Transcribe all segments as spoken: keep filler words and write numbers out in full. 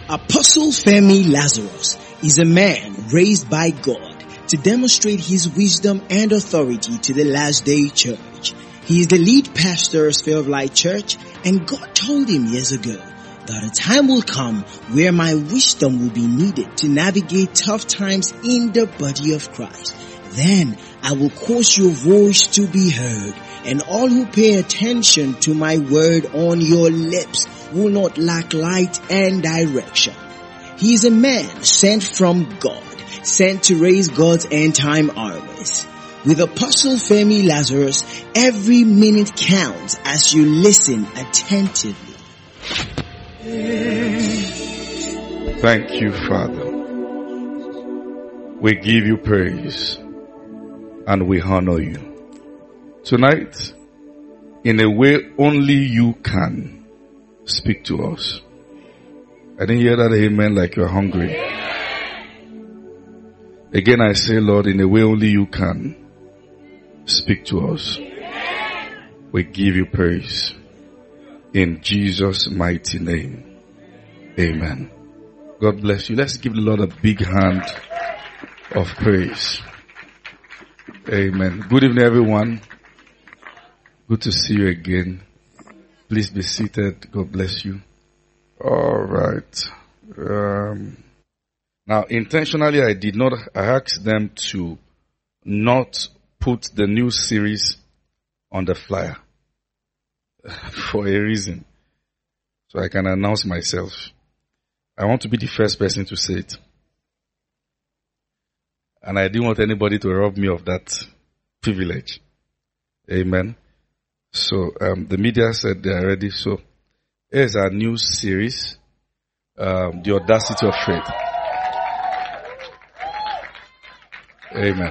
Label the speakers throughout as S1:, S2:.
S1: Apostle Femi Lazarus is a man raised by God to demonstrate his wisdom and authority to the last day church. He is the lead pastor of Sphere of Light Church, and God told him years ago that a time will come where my wisdom will be needed to navigate tough times in the body of Christ. Then I will cause your voice to be heard, and all who pay attention to my word on your lips will not lack light and direction. He is a man sent from God, sent to raise God's end time armies. With Apostle Femi Lazarus, every minute counts as you listen attentively.
S2: Thank you, Father. We give you praise and we honor you. Tonight, in a way only you can, speak to us. I didn't hear that amen like you're hungry. Again I say, Lord, in a way only you can, speak to us. We give you praise. In Jesus' mighty name. Amen. God bless you. Let's give the Lord a big hand of praise. Amen. Good evening, everyone. Good to see you again. Please be seated. God bless you. All right. Um, now, intentionally, I did not I asked them to not put the new series on the flyer for a reason. So I can announce myself. I want to be the first person to say it. And I didn't want anybody to rob me of that privilege. Amen. So um, the media said they are ready. So here's our new series, um, The Audacity of Faith. Amen.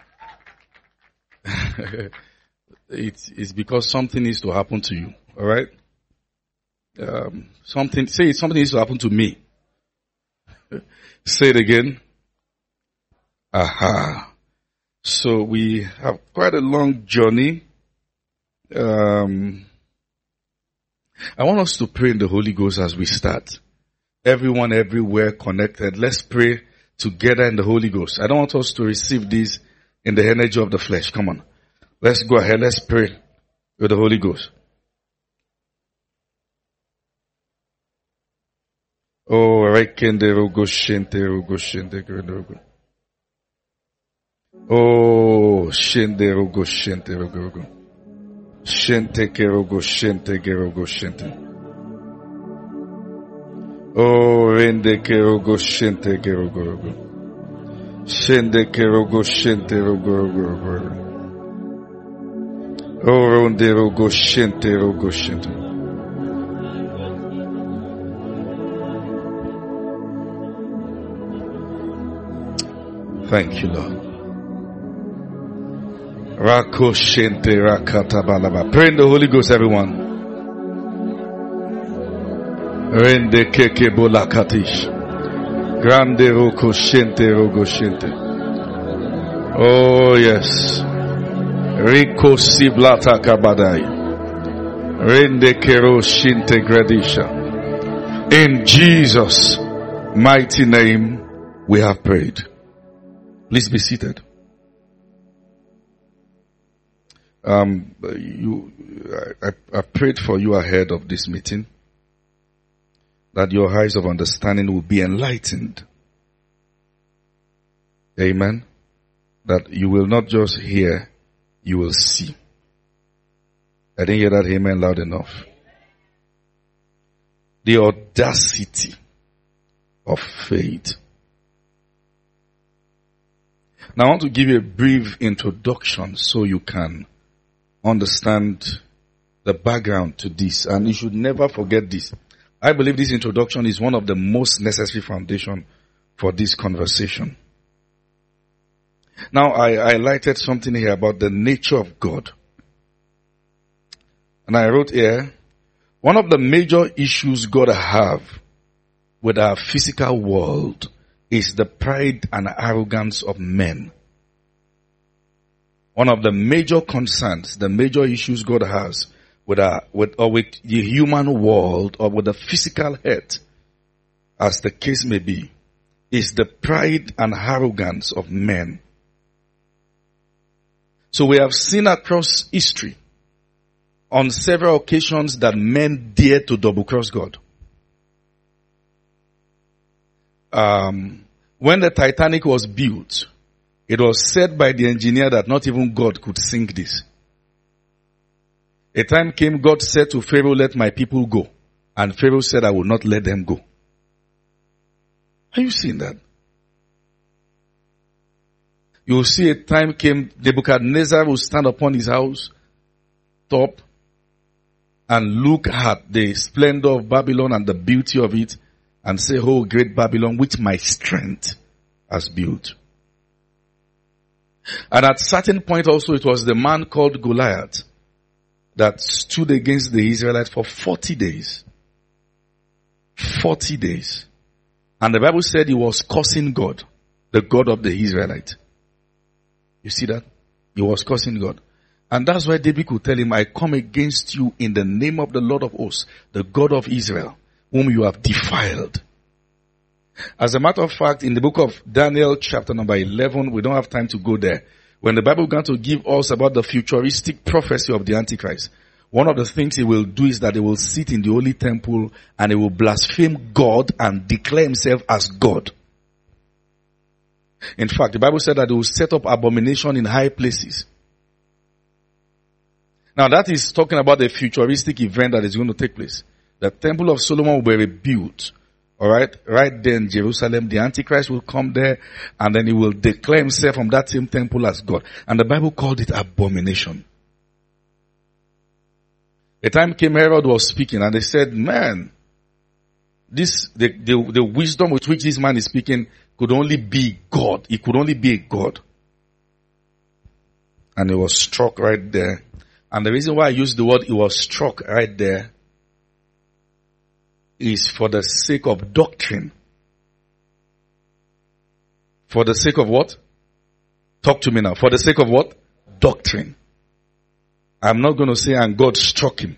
S2: It's, it's because something needs to happen to you. All right. Um, something. Say something needs to happen to me. Say it again. Aha. So we have quite a long journey. Um, I want us to pray in the Holy Ghost as we start. Everyone, everywhere connected. Let's pray together in the Holy Ghost. I don't want us to receive this in the energy of the flesh. Come on. Let's go ahead. Let's pray with the Holy Ghost. Oh, rekende rogo shente rogo shente rogo. Oh, shende rogo shente rogo rogo. Shente kerogo shente kerogo shente. Oh, rende kerogo shente kerogo rogo. Shende kerogo shente rogo rogo rogo. Oh, ronde rogo shente rogo shente. Thank you, Lord. Rakoshente rakatabalaba. Pray in the Holy Ghost, everyone. Rende keke bolakatish. Grande roko shente rogo shente. Oh yes. Riko siblata kabadai. Rende kero shinte gradisha. In Jesus' mighty name we have prayed. Please be seated. Um, you, I, I prayed for you ahead of this meeting that your eyes of understanding will be enlightened. Amen. That you will not just hear, you will see. I didn't hear that amen loud enough. The audacity of faith. Now I want to give you a brief introduction so you can understand the background to this, and you should never forget this. I believe this introduction is one of the most necessary foundation for this conversation. Now I highlighted something here about the nature of God. And I wrote here, one of the major issues God have with our physical world is the pride and arrogance of men. One of the major concerns, the major issues God has with our, with, or with the human world or with the physical health as the case may be, is the pride and arrogance of men. So we have seen across history on several occasions that men dare to double cross God. Um, when the Titanic was built, it was said by the engineer that not even God could sink this. A time came, God said to Pharaoh, let my people go. And Pharaoh said, I will not let them go. Are you seeing that? You will see a time came, Nebuchadnezzar will stand upon his house top and look at the splendor of Babylon and the beauty of it and say, oh, great Babylon, which my strength has built. And at certain point also, it was the man called Goliath that stood against the Israelites for forty days. forty days. And the Bible said he was cursing God, the God of the Israelites. You see that? He was cursing God. And that's why David could tell him, I come against you in the name of the Lord of hosts, the God of Israel, whom you have defiled. As a matter of fact, in the book of Daniel chapter number eleven, we don't have time to go there. When the Bible began to give us about the futuristic prophecy of the Antichrist, one of the things he will do is that he will sit in the holy temple and he will blaspheme God and declare himself as God. In fact, the Bible said that he will set up abomination in high places. Now that is talking about the futuristic event that is going to take place. The temple of Solomon will be rebuilt. Alright, right there in Jerusalem, the Antichrist will come there and then he will declare himself from that same temple as God. And the Bible called it abomination. A time came, Herod was speaking and they said, man, this, the, the, the wisdom with which this man is speaking could only be God. He could only be a God. And he was struck right there. And the reason why I use the word he was struck right there is for the sake of doctrine. For the sake of what? Talk to me now. For the sake of what? Doctrine. I'm not going to say and God struck him.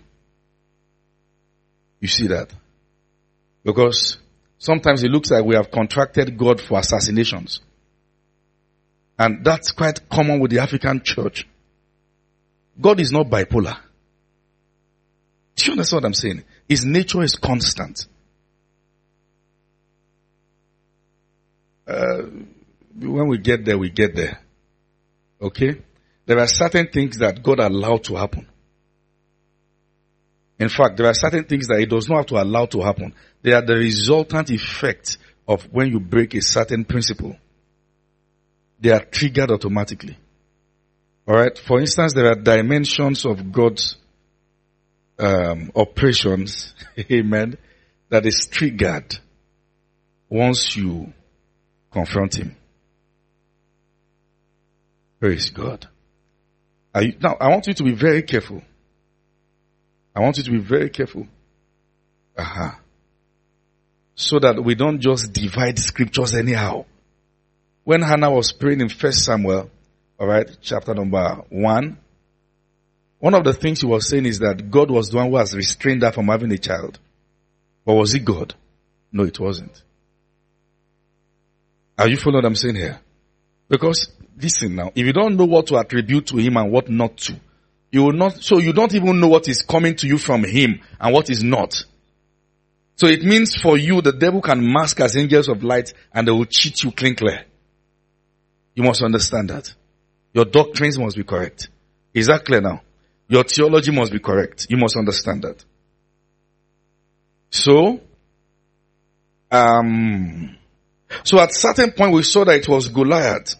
S2: You see that? Because sometimes it looks like we have contracted God for assassinations. And that's quite common with the African church. God is not bipolar. Do you understand what I'm saying? His nature is constant. Uh, when we get there, we get there. Okay? There are certain things that God allowed to happen. In fact, there are certain things that He does not have to allow to happen. They are the resultant effect of when you break a certain principle. They are triggered automatically. Alright? For instance, there are dimensions of God's um, operations, amen, that is triggered once you confront Him. Praise God. Are you, now, I want you to be very careful. I want you to be very careful. Uh-huh. So that we don't just divide scriptures anyhow. When Hannah was praying in First Samuel, alright, chapter number one, one of the things she was saying is that God was the one who has restrained her from having a child. But was it God? No, it wasn't. Are you following what I'm saying here? Because, listen now, if you don't know what to attribute to Him and what not to, you will not, so you don't even know what is coming to you from Him and what is not. So it means for you, the devil can mask as angels of light and they will cheat you clean clear. You must understand that. Your doctrines must be correct. Is that clear now? Your theology must be correct. You must understand that. So, um, so at certain point we saw that it was Goliath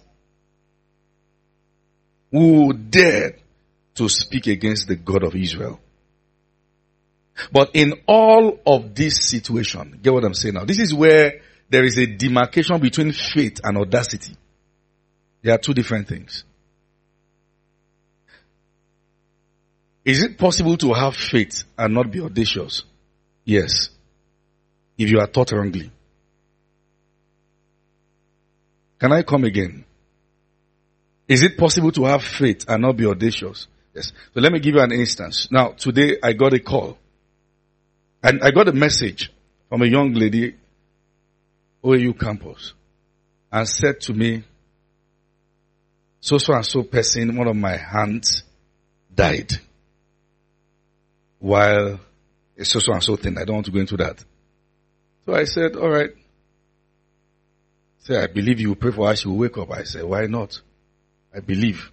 S2: who dared to speak against the God of Israel. But in all of this situation, get what I'm saying now? This is where there is a demarcation between faith and audacity. There are two different things. Is it possible to have faith and not be audacious? Yes. If you are taught wrongly. Can I come again? Is it possible to have faith and not be audacious? Yes. So let me give you an instance. Now, today I got a call. And I got a message from a young lady O A U campus and said to me, so so and so person, one of my hands died. While a so so and so thing, I don't want to go into that. So I said, all right. Say, I believe you will pray for her, she will wake up. I said, why not? I believe.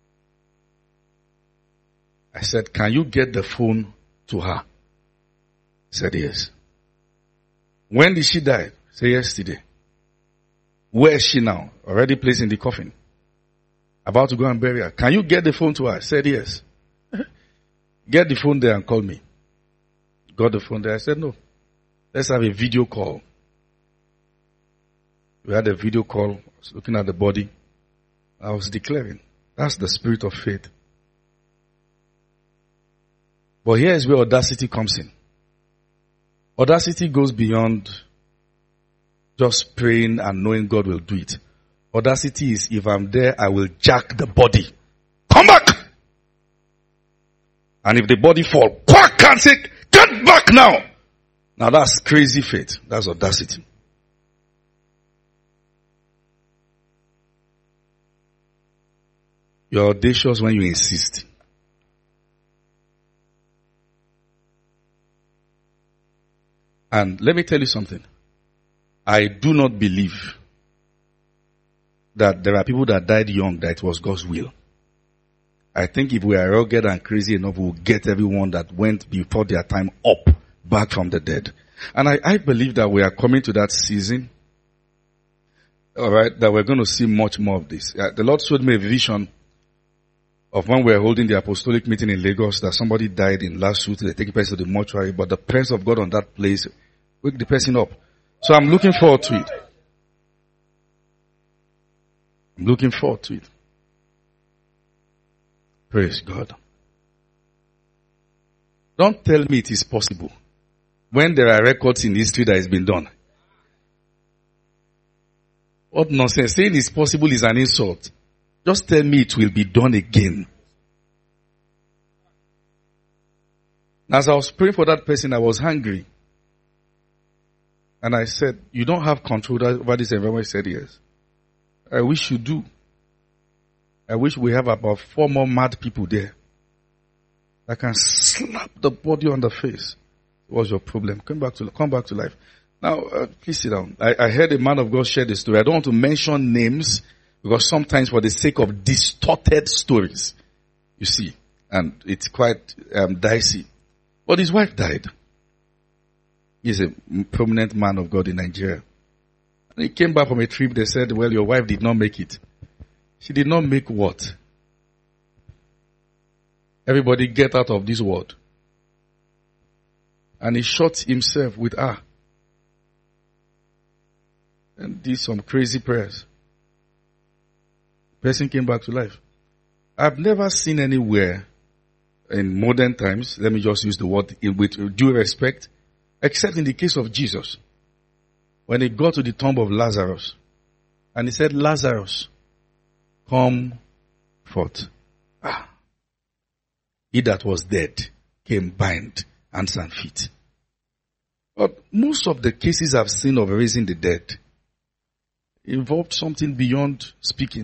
S2: I said, can you get the phone to her? He said, yes. When did she die? Say, yesterday. Where is she now? Already placed in the coffin. About to go and bury her. Can you get the phone to her? I said, yes. Get the phone there and call me. Got the phone there. I said, no. Let's have a video call. We had a video call. I was looking at the body. I was declaring. That's the spirit of faith. But here is where audacity comes in. Audacity goes beyond just praying and knowing God will do it. Audacity is, if I'm there, I will jack the body. Come back! And if the body fall, quack, can't say, get back now! Now that's crazy faith. That's audacity. You're audacious when you insist. And let me tell you something. I do not believe that there are people that died young that it was God's will. I think if we are rugged and crazy enough, we'll get everyone that went before their time up, back from the dead. And I, I believe that we are coming to that season, alright, that we're going to see much more of this. Uh, the Lord showed me a vision of when we were holding the apostolic meeting in Lagos, that somebody died in last week. They take the person to the mortuary, but the presence of God on that place wake the person up. So I'm looking forward to it. I'm looking forward to it. Praise God. Don't tell me it is possible when there are records in history that has been done. What nonsense. Saying it's possible is an insult. Just tell me it will be done again. As I was praying for that person, I was hungry. And I said, you don't have control over this environment. I said, yes. I wish you do. I wish we have about four more mad people there that can slap the body on the face. What's your problem? Come back to, come back to life. Now, uh, please sit down. I, I heard a man of God share this story. I don't want to mention names, because sometimes for the sake of distorted stories, you see, and it's quite um, dicey. But his wife died. He's a prominent man of God in Nigeria. And he came back from a trip. They said, well, your wife did not make it. She did not make what? Everybody get out of this world. And he shot himself with her. And did some crazy prayers. Person came back to life. I've never seen anywhere in modern times, let me just use the word with due respect, except in the case of Jesus. When he got to the tomb of Lazarus, and he said, Lazarus, come forth. Ah. He that was dead came bind hands and feet. But most of the cases I've seen of raising the dead involved something beyond speaking.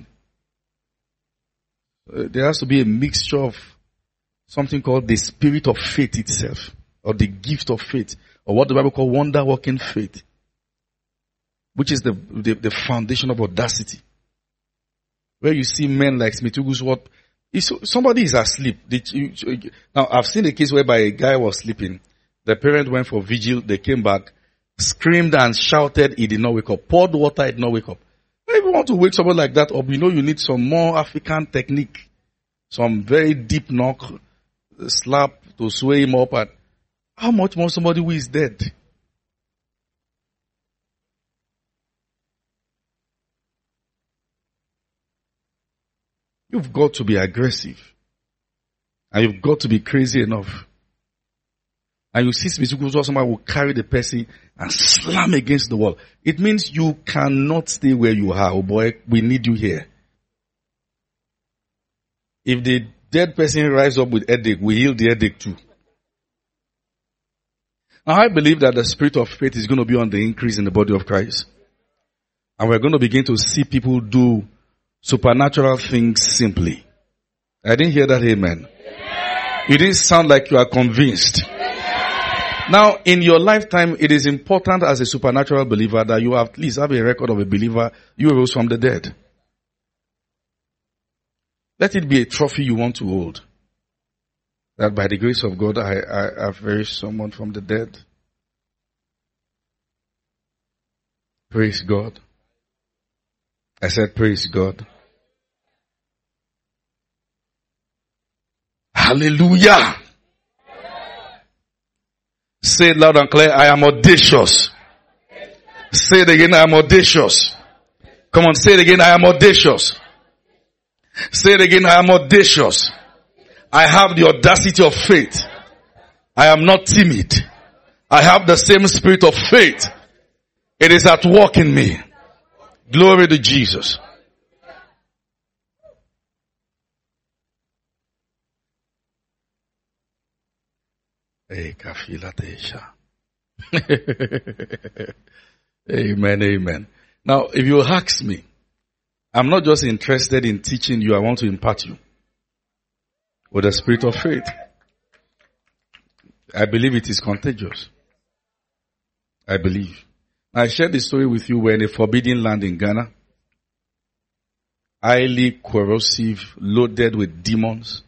S2: Uh, there has to be a mixture of something called the spirit of faith itself, or the gift of faith, or what the Bible calls wonder-working faith, which is the, the, the foundation of audacity. Where you see men like Smith Wigglesworth, somebody is asleep. Now, I've seen a case whereby a guy was sleeping. The parent went for vigil, they came back, screamed and shouted, he did not wake up. Poured water, he did not wake up. If you want to wake someone like that up, you know you need some more African technique. Some very deep knock, slap to sway him up. And how much more somebody who is dead? You've got to be aggressive. And you've got to be crazy enough. And you see somebody will carry the person and slam against the wall. It means you cannot stay where you are. Oh boy, we need you here. If the dead person rise up with headache, we heal the headache too. Now I believe that the spirit of faith is going to be on the increase in the body of Christ. And we're going to begin to see people do supernatural things simply. I didn't hear that amen. It didn't sound like you are convinced. Now, in your lifetime, it is important as a supernatural believer that you at least have a record of a believer you rose from the dead. Let it be a trophy you want to hold. That by the grace of God, I, I have raised someone from the dead. Praise God. I said, praise God. Hallelujah. Say it loud and clear, I am audacious. Say it again, I am audacious. Come on, say it again, I am audacious. Say it again, I am audacious. I have the audacity of faith. I am not timid. I have the same spirit of faith. It is at work in me. Glory to Jesus. Amen, amen. Now, if you ask me, I'm not just interested in teaching you, I want to impart you with the spirit of faith. I believe it is contagious. I believe. I shared the story with you. We're in a forbidden land in Ghana. Highly corrosive, loaded with demons.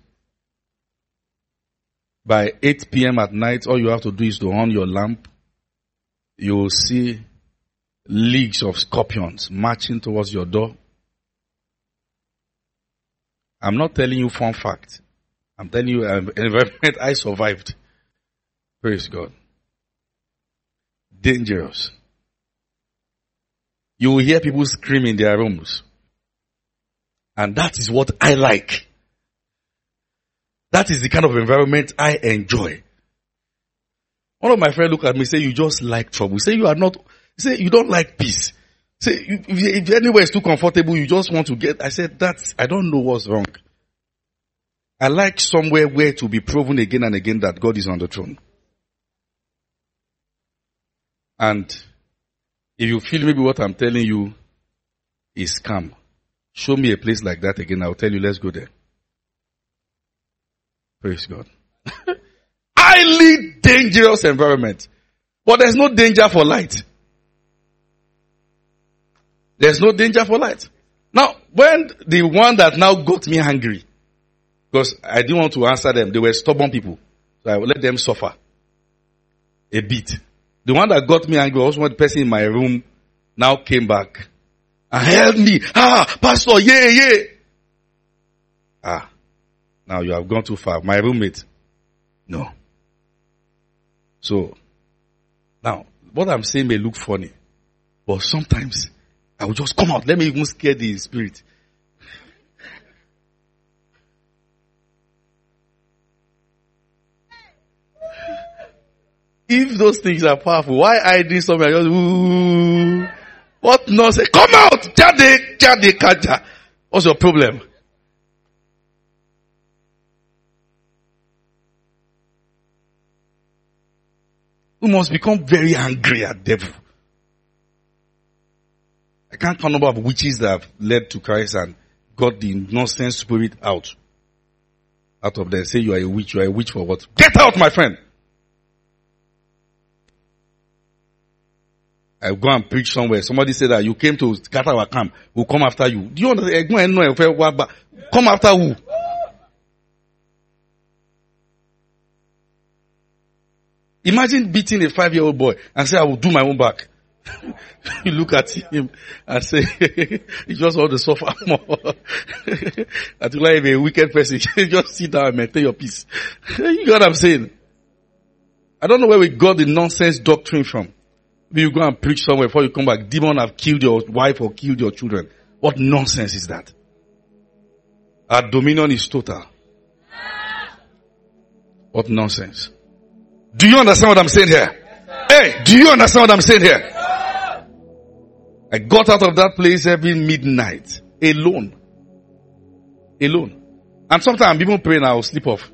S2: By eight p.m. at night, all you have to do is to on your lamp. You will see leagues of scorpions marching towards your door. I'm not telling you fun fact. I'm telling you an environment I survived. Praise God. Dangerous. You will hear people scream in their rooms. And that is what I like. That is the kind of environment I enjoy. One of my friends look at me and say, you just like trouble. Say you are not, say you don't like peace. Say if, if anywhere is too comfortable, you just want to get, I said, that's, I don't know what's wrong. I like somewhere where to be proven again and again that God is on the throne. And if you feel maybe what I'm telling you is scam, show me a place like that again. I'll tell you, let's go there. Praise God. Highly dangerous environment. But there's no danger for light. There's no danger for light. Now, when the one that now got me angry, because I didn't want to answer them, they were stubborn people. So I would let them suffer a bit. The one that got me angry was one person in my room now came back and held me. Ah, pastor, yeah, yeah. Ah, now you have gone too far. My roommate, no. So, now, what I'm saying may look funny, but sometimes I will just come out. Let me even scare the spirit. If those things are powerful, why I did something? I just, ooh, what nonsense? Come out! Jade, jade, kaja. What's your problem? We must become very angry at devil. I can't count the number of witches that have led to Christ and got the nonsense spirit out. Out of them. Say you are a witch. You are a witch for what? Get out, my friend! I go and preach somewhere. Somebody said that you came to scatter our camp. We'll come after you. Do you understand? Come after who? Imagine beating a five-year-old boy and say, I will do my own back. You look at him and say, you just want to suffer more. That you like a wicked person. Just sit down and maintain your peace. You know what I'm saying? I don't know where we got the nonsense doctrine from. You go and preach somewhere before you come back. Demon have killed your wife or killed your children. What nonsense is that? Our dominion is total. What nonsense? Do you understand what I'm saying here? Hey, do you understand what I'm saying here? I got out of that place every midnight. Alone. Alone. And sometimes I'm even praying, I'll sleep off.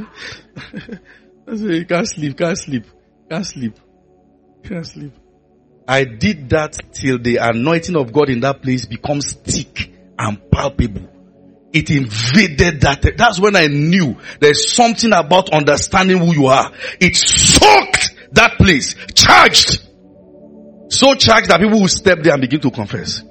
S2: I say, you can't sleep, can't sleep, can't sleep. Can't sleep. I did that till the anointing of God in that place becomes thick and palpable. It invaded that. That's when I knew there's something about understanding who you are. It soaked that place. Charged. So charged that people will step there and begin to confess.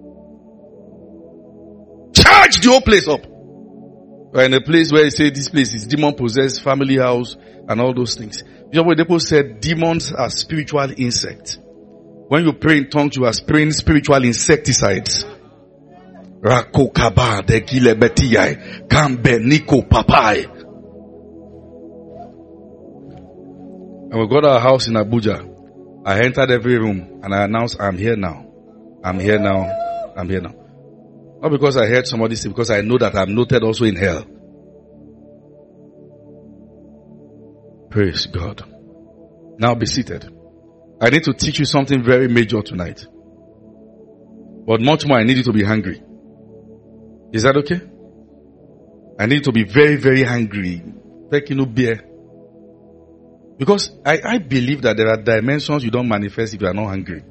S2: Charge the whole place up. We're in a place where they say this place is demon possessed, family house, and all those things. Bishop Oyedepo said demons are spiritual insects. When you pray in tongues, you are spraying spiritual insecticides. Rakokaba de gilebetiyai, kambe niko papai. And we got our house in Abuja. I entered every room and I announced, I'm here now. I'm here now. I'm here now. Not because I heard somebody say, because I know that I'm noted also in hell. Praise God. Now be seated. I need to teach you something very major tonight. But much more, I need you to be hungry. Is that okay? I need to be very, very hungry. Taking no beer. Because I, I believe that there are dimensions you don't manifest if you are not hungry.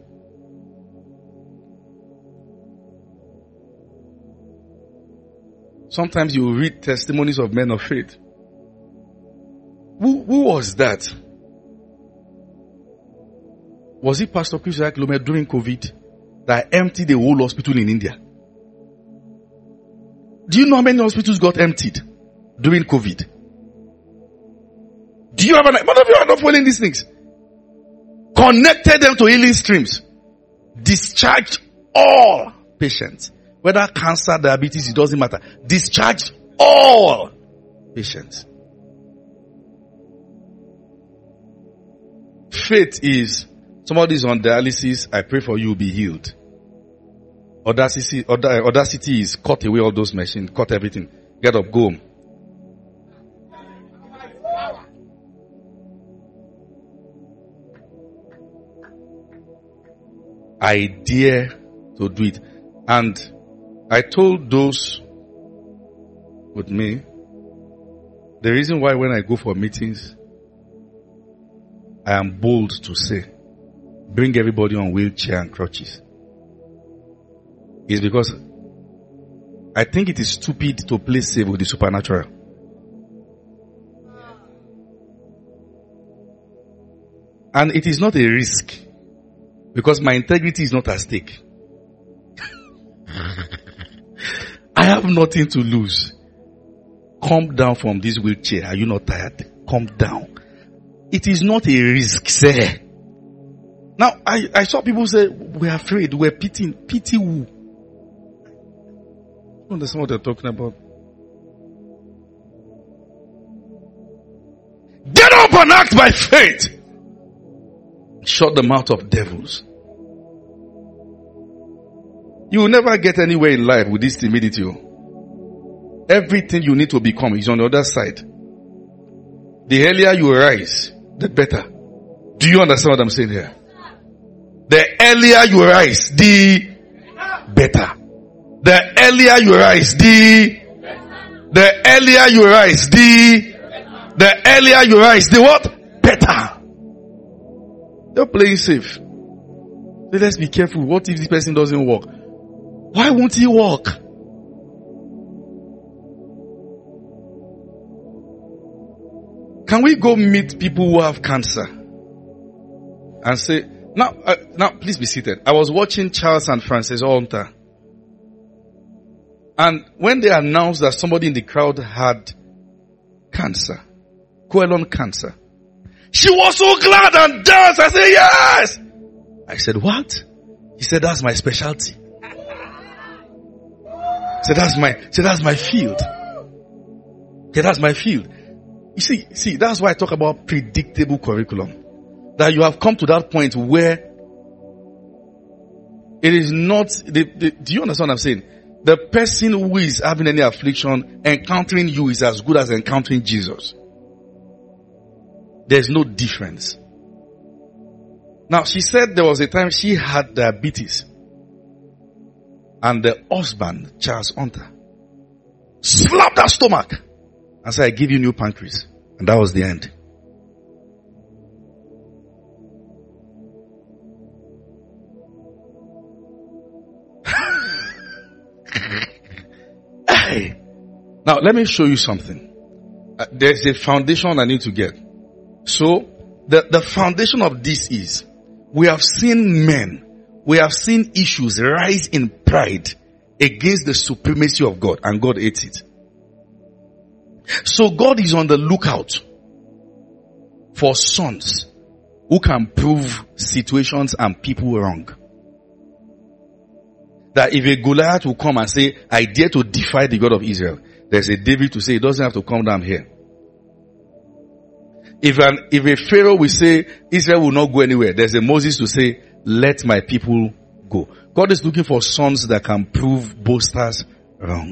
S2: Sometimes you read testimonies of men of faith. Who, who was that? Was it Pastor Chris Oyakhilome during COVID that emptied the whole hospital in India? Do you know how many hospitals got emptied during COVID? Do you have an, what of you are not following these things? Connected them to healing streams. Discharged all patients. Whether cancer, diabetes, it doesn't matter. Discharged all patients. Faith is, somebody is on dialysis, I pray for you, be healed. Audacity, audacity is cut away all those machines, cut everything. Get up, go home. I dare to do it. And I told those with me, the reason why when I go for meetings, I am bold to say, bring everybody on wheelchair and crutches, is because I think it is stupid to play safe with the supernatural. And it is not a risk, because my integrity is not at stake. I have nothing to lose. Come down from this wheelchair. Are you not tired? Come down. It is not a risk, sir. Now, I, I saw people say, we're afraid, we're pitying. Pity who? You understand what they're talking about? Get up and act by faith. Shut the mouth of devils. You will never get anywhere in life with this timidity. Everything you need to become is on the other side. The earlier you rise, the better. Do you understand what I'm saying here? The earlier you rise, the better. The earlier you rise, the the earlier you rise, the the earlier you rise, the what? Better. They're playing safe. So let's be careful. What if this person doesn't work? Why won't he walk? Can we go meet people who have cancer and say, now, uh, now please be seated. I was watching Charles and Frances Hunter, and when they announced that somebody in the crowd had cancer, colon cancer, she was so glad and danced. I said, yes. I said, what? He said, that's my specialty. So that's my, so that's my field. Okay, that's my field. You see, see, that's why I talk about predictable curriculum. That you have come to that point where it is not, the, the, do you understand what I'm saying? The person who is having any affliction, encountering you is as good as encountering Jesus. There's no difference. Now, she said there was a time she had diabetes. And the husband, Charles Hunter, slapped her stomach and said, I give you new pancreas. And that was the end. Why? Now, let me show you something. Uh, there's a foundation I need to get. So, the, the foundation of this is, we have seen men, we have seen issues rise in pride against the supremacy of God, and God hates it. So God is on the lookout for sons who can prove situations and people wrong. That if a Goliath will come and say, I dare to defy the God of Israel, there's a David to say, it doesn't have to come down here. If an, if a Pharaoh will say, Israel will not go anywhere, there's a Moses to say, let my people go. God is looking for sons that can prove boasters wrong.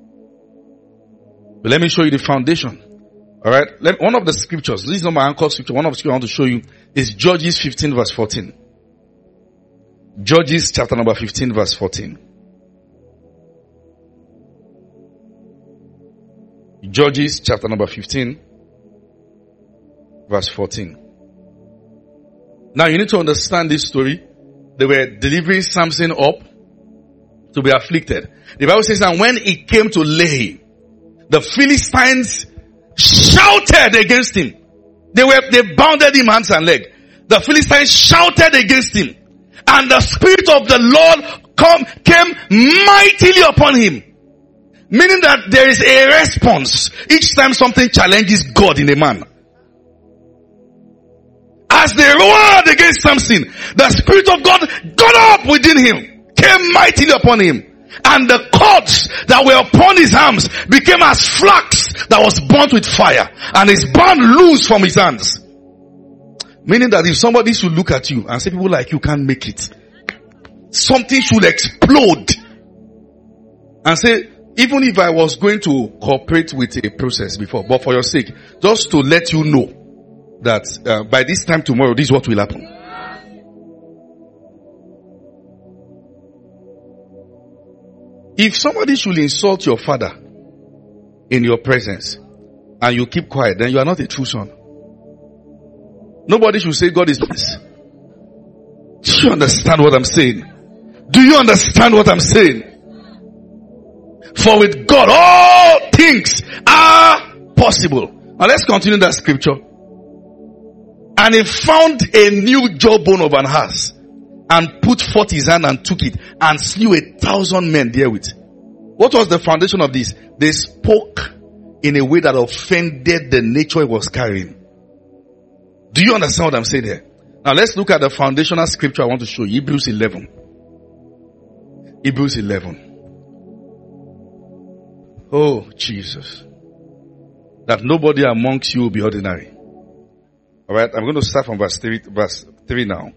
S2: But let me show you the foundation. Alright? One of the scriptures, this is not my anchor scripture, one of the scriptures I want to show you is Judges fifteen verse fourteen. Judges chapter number fifteen verse fourteen. Judges chapter number fifteen verse fourteen. Now you need to understand this story. They were delivering Samson up to be afflicted. The Bible says that when it came to Lehi, the Philistines shouted against him. They were, they bounded him hands and leg. The Philistines shouted against him. And the Spirit of the Lord come, came mightily upon him. Meaning that there is a response each time something challenges God in a man. As they roared against Samson, the Spirit of God got up within him, came mightily upon him. And the cords that were upon his arms became as flax that was burnt with fire. And his band loose from his hands. Meaning that if somebody should look at you and say people like you can't make it, something should explode. And say, even if I was going to cooperate with a process before, but for your sake, just to let you know that uh, by this time tomorrow, this is what will happen. If somebody should insult your father in your presence and you keep quiet, then you are not a true son. Nobody should say God is this. Do you understand what I'm saying? Do you understand what I'm saying? For with God all things are possible. Now let's continue that scripture. And he found a new jawbone of an ass, and put forth his hand and took it, and slew a thousand men therewith. What was the foundation of this? They spoke in a way that offended the nature he was carrying. Do you understand what I'm saying here? Now let's look at the foundational scripture I want to show you. Hebrews eleven. Hebrews eleven. Oh, Jesus. That nobody amongst you will be ordinary. Alright, I'm going to start from verse three, verse three now.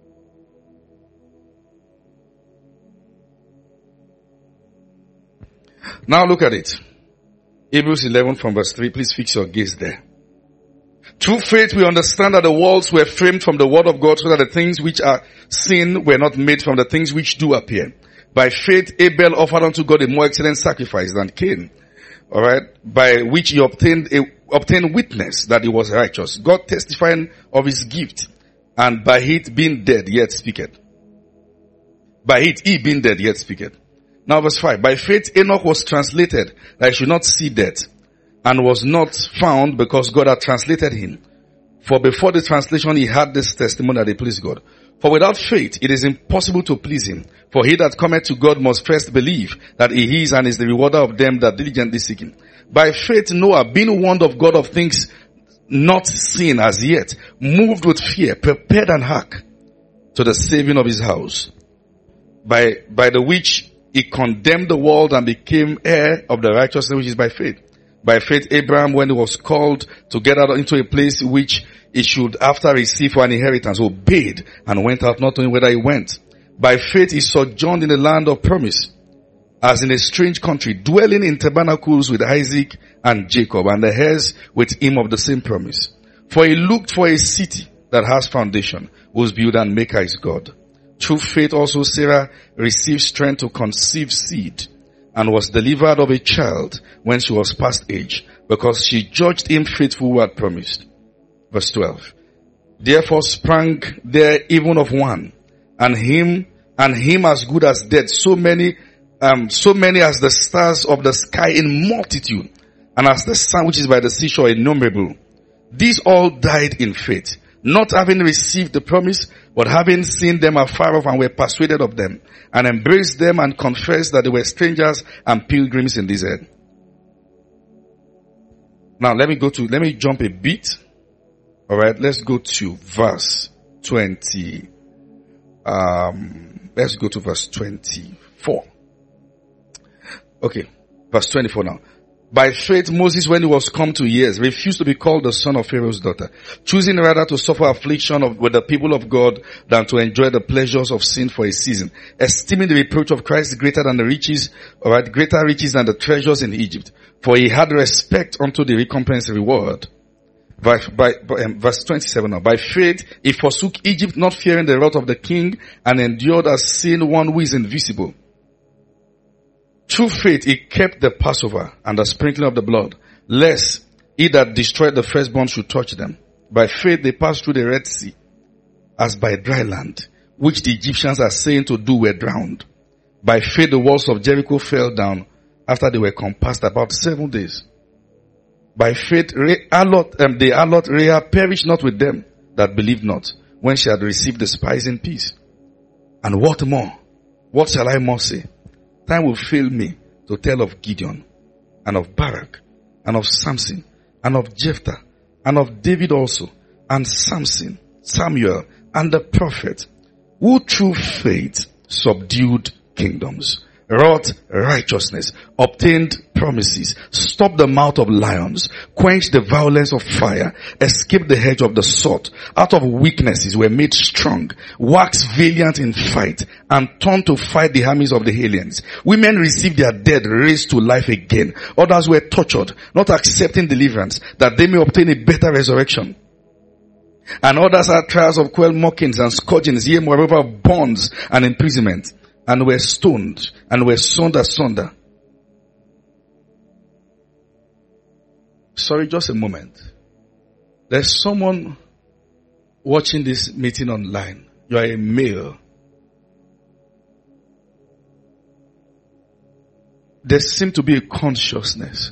S2: Now look at it. Hebrews eleven from verse three. Please fix your gaze there. Through faith we understand that the worlds were framed from the word of God, so that the things which are seen were not made from the things which do appear. By faith Abel offered unto God a more excellent sacrifice than Cain. Alright, by which he obtained a, obtained witness that he was righteous, God testifying of his gift, and by it being dead yet speaketh. By it he being dead yet speaketh. Now verse five. By faith Enoch was translated that he should not see death, and was not found because God had translated him. For before the translation he had this testimony that he pleased God. For without faith it is impossible to please him. For he that cometh to God must first believe that he is, and is the rewarder of them that diligently seek him. By faith Noah, being warned of God of things not seen as yet, moved with fear, prepared an ark to the saving of his house. By, by the which he condemned the world and became heir of the righteousness which is by faith. By faith Abraham, when he was called to get out into a place which he should after receive for an inheritance, obeyed and went out, not knowing whither he went. By faith he sojourned in the land of promise, as in a strange country, dwelling in tabernacles with Isaac and Jacob, and the heirs with him of the same promise. For he looked for a city that has foundation, whose builder and maker is God. Through faith also Sarah received strength to conceive seed, and was delivered of a child when she was past age, because she judged him faithful who had promised. Verse twelve. Therefore sprang there even of one, and him, and him as good as dead, so many, um, so many as the stars of the sky in multitude, and as the sun which is by the seashore innumerable. These all died in faith, not having received the promise, but having seen them afar off and were persuaded of them, and embraced them and confessed that they were strangers and pilgrims in this earth. Now let me go to, let me jump a bit. Alright, let's go to verse twenty. Um, let's go to verse twenty-four. Okay, verse twenty-four now. By faith, Moses, when he was come to years, refused to be called the son of Pharaoh's daughter, choosing rather to suffer affliction of, with the people of God than to enjoy the pleasures of sin for a season, esteeming the reproach of Christ greater than the riches, alright, greater riches than the treasures in Egypt. For he had respect unto the recompense reward. By, by, by um, verse twenty-seven now. By faith, he forsook Egypt, not fearing the wrath of the king, and endured as seeing one who is invisible. Through faith, he kept the Passover and the sprinkling of the blood, lest he that destroyed the firstborn should touch them. By faith, they passed through the Red Sea, as by dry land, which the Egyptians are saying to do were drowned. By faith, the walls of Jericho fell down after they were compassed about seven days. By faith, Alot, um, the Alot Rahab perished not with them that believed not, when she had received the spies in peace. And what more? What shall I more say? Time will fail me to tell of Gideon, and of Barak, and of Samson, and of Jephthah, and of David also, and Samson, Samuel, and the prophet, who through faith subdued kingdoms, wrought righteousness, obtained promises, stopped the mouth of lions, quenched the violence of fire, escaped the hedge of the sword, out of weaknesses were made strong, waxed valiant in fight, and turned to fight the armies of the aliens. Women received their dead raised to life again. Others were tortured, not accepting deliverance, that they may obtain a better resurrection. And others had trials of cruel mockings and scourgings, yea, moreover, bonds and imprisonment, and were stoned, and were sawn asunder. Sorry, just a moment. There's someone watching this meeting online. You are a male. There seems to be a consciousness.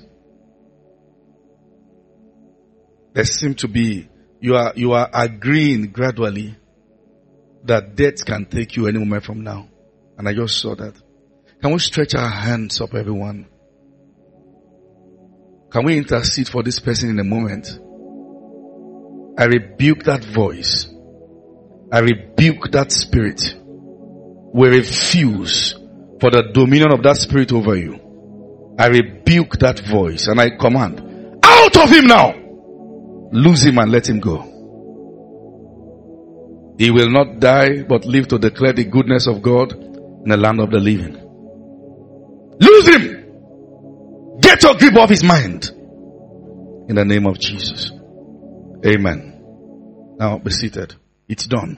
S2: There seems to be, you are, you are agreeing gradually that death can take you any moment from now. And I just saw that. Can we stretch our hands up, everyone? Can we intercede for this person in a moment? I rebuke that voice. I rebuke that spirit. We refuse for the dominion of that spirit over you. I rebuke that voice and I command, out of him now! Lose him and let him go. He will not die but live to declare the goodness of God in the land of the living. Lose him! Get your grip off his mind. In the name of Jesus. Amen. Now be seated. It's done.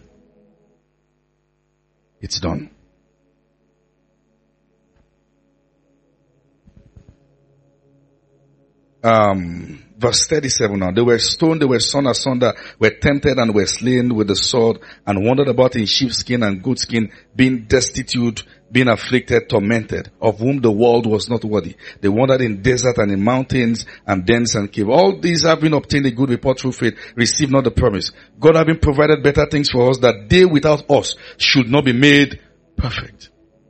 S2: It's done. Um, verse thirty-seven now. They were stoned, they were sawn asunder, were tempted and were slain with the sword, and wandered about in sheepskin and goatskin, being destitute, being afflicted, tormented, of whom the world was not worthy. They wandered in desert and in mountains and dens and cave. All these having obtained a good report through faith, received not the promise. God having provided better things for us, that they without us should not be made perfect.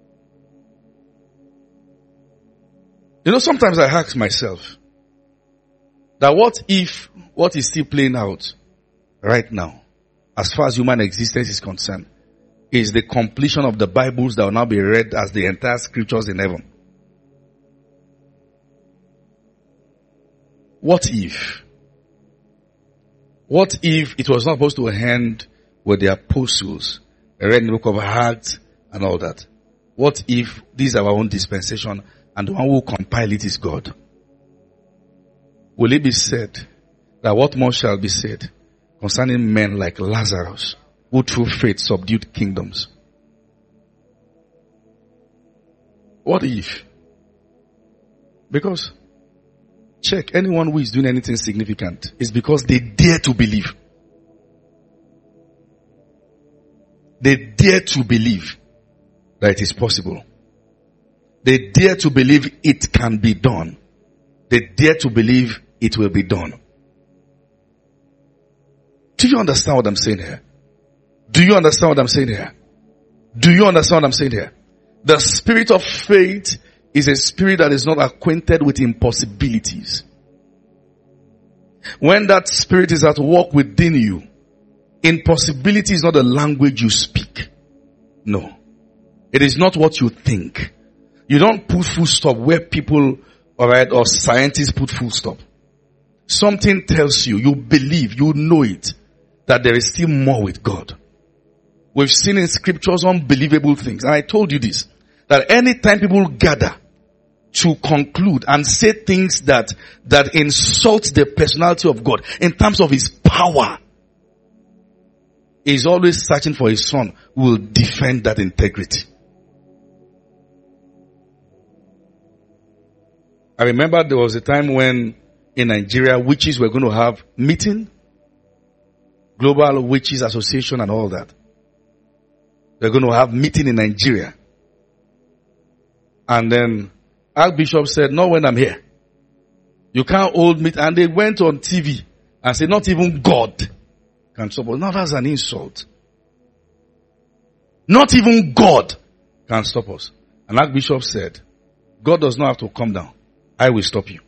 S2: You know, sometimes I ask myself, that what if what is still playing out right now, as far as human existence is concerned, is the completion of the Bibles that will now be read as the entire scriptures in heaven? What if? What if it was not supposed to end with the apostles, read the book of Acts and all that? What if this is our own dispensation and the one who compiled it is God? Will it be said that what more shall be said concerning men like Lazarus, who through faith subdued kingdoms? What if? Because, check, anyone who is doing anything significant is because they dare to believe. They dare to believe that it is possible. They dare to believe it can be done. They dare to believe it will be done. Do you understand what I'm saying here? Do you understand what I'm saying here? Do you understand what I'm saying here? The spirit of faith is a spirit that is not acquainted with impossibilities. When that spirit is at work within you, impossibility is not a language you speak. No. It is not what you think. You don't put full stop where people, alright, or scientists put full stop. Something tells you, you believe, you know it, that there is still more with God. We've seen in scriptures unbelievable things. And I told you this, that anytime people gather to conclude and say things that, that insult the personality of God in terms of His power, He's always searching for His Son who will defend that integrity. I remember there was a time when in Nigeria witches were going to have meeting, Global Witches Association and all that. They're going to have meeting in Nigeria. And then Archbishop said, not when I'm here. You can't hold meet. And they went on T V and said, not even God can stop us. Now that's an insult. Not even God can stop us. And Archbishop said, God does not have to come down. I will stop you.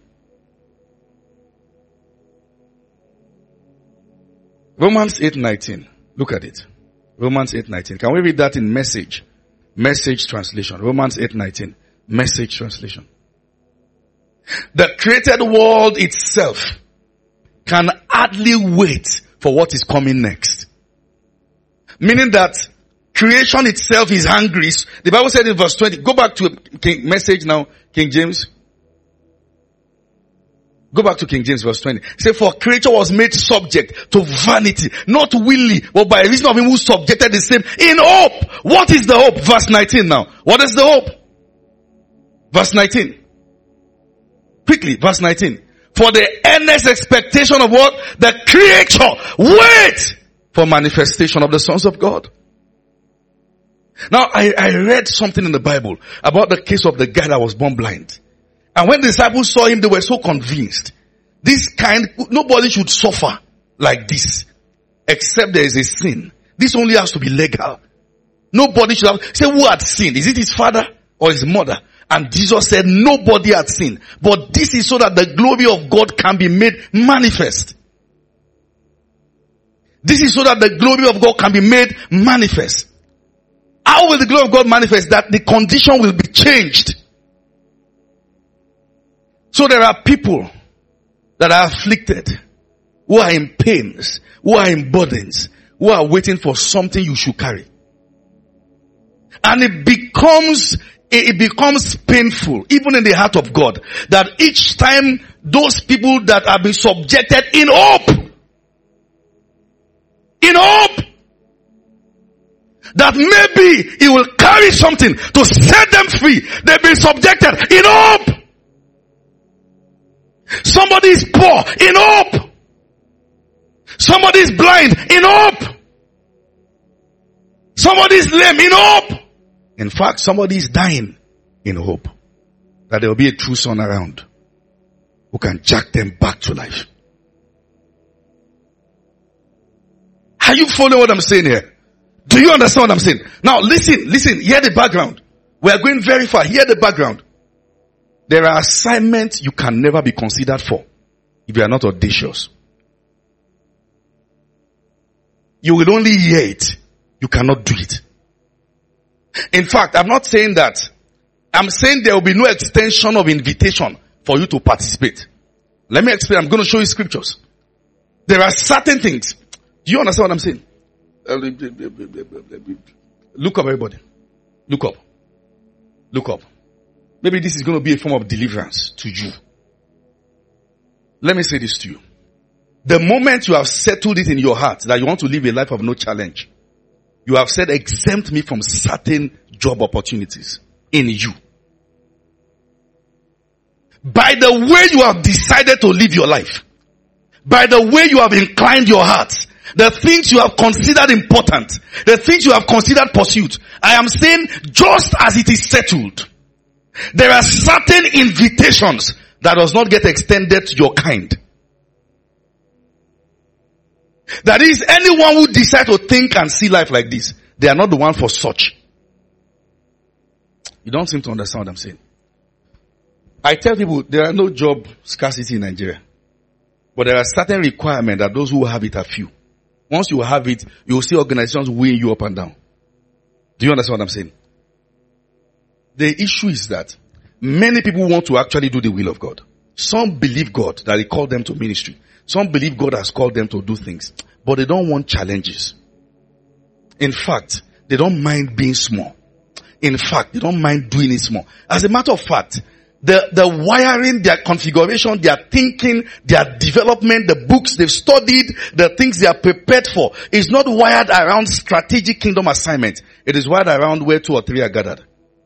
S2: Romans eight nineteen. Look at it. Romans eight nineteen. Can we read that in message? Message translation. Romans eight nineteen. Message translation. The created world itself can hardly wait for what is coming next. Meaning that creation itself is hungry. The Bible said in verse twenty. Go back to King, message now, King James. Go back to King James verse twenty. Say, for creature was made subject to vanity, not willingly, but by reason of him who subjected the same in hope. What is the hope? Verse nineteen now. What is the hope? Verse nineteen. Quickly, verse nineteen. For the earnest expectation of what? The creature wait for manifestation of the sons of God. Now, I, I read something in the Bible about the case of the guy that was born blind. And when the disciples saw him, they were so convinced. This kind, nobody should suffer like this. Except there is a sin. This only has to be legal. Nobody should have, say who had sinned? Is it his father or his mother? And Jesus said nobody had sinned. But this is so that the glory of God can be made manifest. This is so that the glory of God can be made manifest. How will the glory of God manifest? That the condition will be changed. So there are people that are afflicted, who are in pains, who are in burdens, who are waiting for something you should carry. And it becomes, it becomes painful, even in the heart of God, that each time those people that have been subjected in hope, in hope, that maybe He will carry something to set them free, they've been subjected in hope. Somebody is poor in hope. Somebody is blind in hope. Somebody is lame in hope. In fact, somebody is dying in hope that there will be a true son around who can jack them back to life. Are you following what I'm saying here? Do you understand what I'm saying? Now listen, listen, hear the background. We are going very far. Hear the background. There are assignments you can never be considered for if you are not audacious. You will only hear it. You cannot do it. In fact, I'm not saying that. I'm saying there will be no extension of invitation for you to participate. Let me explain. I'm going to show you scriptures. There are certain things. Do you understand what I'm saying? Look up, everybody. Look up. Look up. Maybe this is going to be a form of deliverance to you. Let me say this to you. The moment you have settled it in your heart that you want to live a life of no challenge, you have said, exempt me from certain job opportunities in you. By the way you have decided to live your life, by the way you have inclined your heart, the things you have considered important, the things you have considered pursuit, I am saying just as it is settled, There are certain invitations that does not get extended to your kind. That is, anyone who decides to think and see life like this, they are not the one for such. You don't seem to understand what I'm saying. I tell people there are no job scarcity in Nigeria. But there are certain requirements that those who have it are few. Once you have it, you will see organizations weighing you up and down. Do you understand what I'm saying? The issue is that many people want to actually do the will of God. Some believe God that He called them to ministry. Some believe God has called them to do things. But they don't want challenges. In fact, they don't mind being small. In fact, they don't mind doing it small. As a matter of fact, the, the wiring, their configuration, their thinking, their development, the books they've studied, the things they are prepared for is not wired around strategic kingdom assignment. It is wired around where two or three are gathered.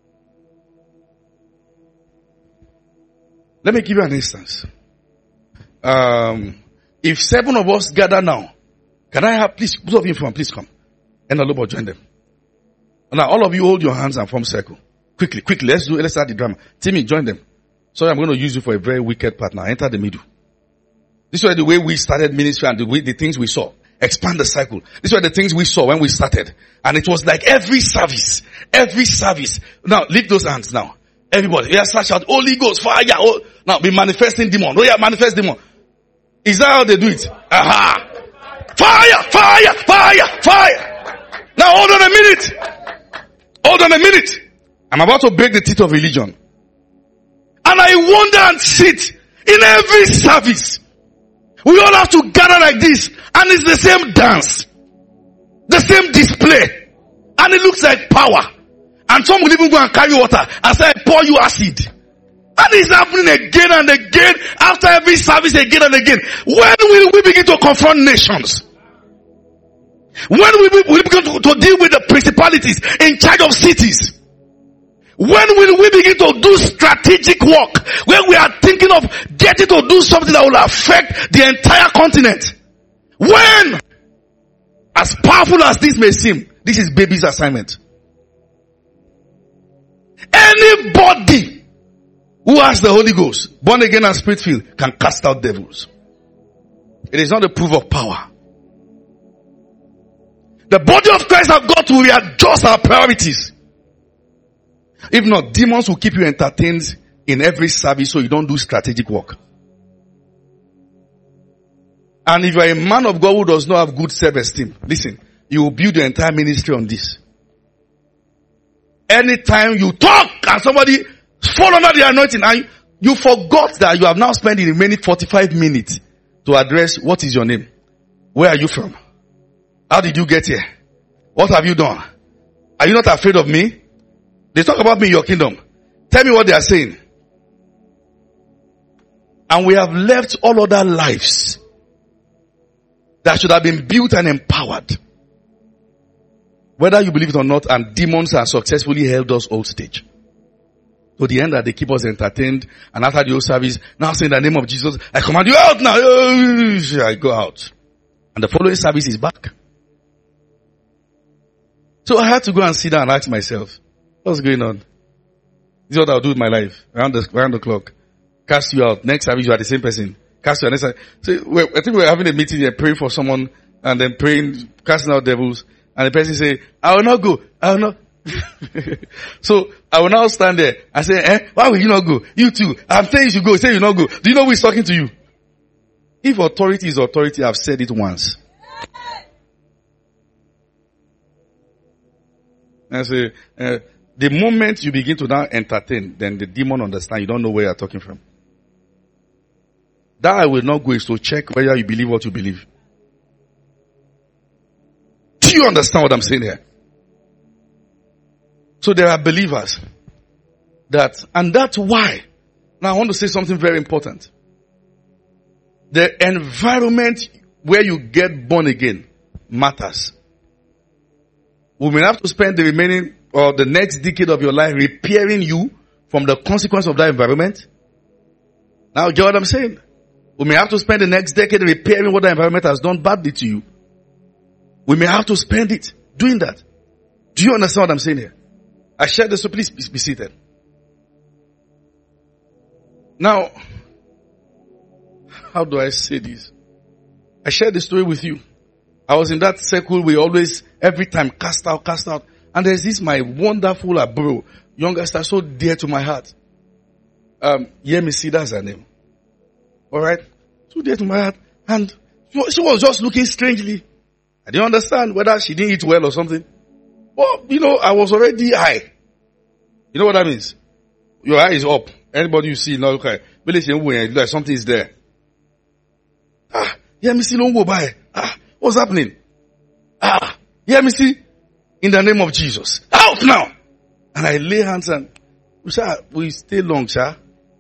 S2: Let me give you an instance. Um, if seven of us gather now, can I have, please, both of you from, please come. And Alobo, join them. Now, all of you hold your hands and form circle. Quickly, quickly, let's do, let's start the drama. Timmy, join them. Sorry, I'm going to use you for a very wicked partner. Enter the middle. This was the way we started ministry and the way, the things we saw. Expand the cycle. These were the things we saw when we started. And it was like every service, every service. Now, lift those hands now. Everybody, yeah, slash out, Holy Ghost, fire. Oh, now, be manifesting demon. Oh yeah, manifest demon. Is that how they do it? Aha. Fire, fire, fire, fire. Now hold on a minute. Hold on a minute. I'm about to break the teeth of religion. And I wonder and sit in every service. We all have to gather like this. And it's the same dance. The same display. And it looks like power. And some will even go and carry water and say, pour you acid. And it's happening again and again after every service again and again. When will we begin to confront nations? When will we begin to, to deal with the principalities in charge of cities? When will we begin to do strategic work? When we are thinking of getting to do something that will affect the entire continent? When? As powerful as this may seem, this is baby's assignment. Anybody who has the Holy Ghost, born again and spirit filled, can cast out devils. It is not a proof of power. The body of Christ have got to readjust our priorities. If not, demons will keep you entertained in every service so you don't do strategic work. And if you are a man of God who does not have good self-esteem, listen, you will build your entire ministry on this. Anytime you talk and somebody fall under the anointing and you forgot that you have now spent the remaining forty-five minutes to address what is your name? Where are you from? How did you get here? What have you done? Are you not afraid of me? They talk about me in your kingdom. Tell me what they are saying. And we have left all other lives that should have been built and empowered. Whether you believe it or not, and demons have successfully held us all stage. To the end that they keep us entertained, and after the whole service, now say in the name of Jesus, I command you out now. I go out. And the following service is back. So I had to go and sit down and ask myself, what's going on? This is what I'll do with my life. Around the, around the clock. Cast you out. Next service you are the same person. Cast you out. Next time. So I think we were having a meeting here, praying for someone, and then praying, casting out devils. And the person say, I will not go. I will not. So I will now stand there. I say, eh, why will you not go? You too. I'm saying you should go. Say you not go. Do you know who is talking to you? If authority is authority, I've said it once. I say, uh, the moment you begin to now entertain, then the demon understand you don't know where you're talking from. That I will not go is to check whether you believe what you believe. Do you understand what I'm saying here? So there are believers that, and that's why. Now I want to say something very important. The environment where you get born again matters. We may have to spend the remaining or the next decade of your life repairing you from the consequence of that environment. Now, get what I'm saying? We may have to spend the next decade repairing what the environment has done badly to you. We may have to spend it doing that. Do you understand what I'm saying here? I shared this, so please be seated. Now, how do I say this? I shared the story with you. I was in that circle we always, every time, cast out, cast out. And there's this, my wonderful bro, younger sister, so dear to my heart. Um, Yemisi, that's her name. Alright? So dear to my heart. And she was just looking strangely. I didn't understand whether she didn't eat well or something. Well, you know, I was already high. You know what that means? Your eye is up. Anybody you see, now look at it. Like something is there. Ah, Yemisi, don't go by. Ah, what's happening? Ah, Yemisi, in the name of Jesus. Out now! And I lay hands and, sir, we stay long, sir.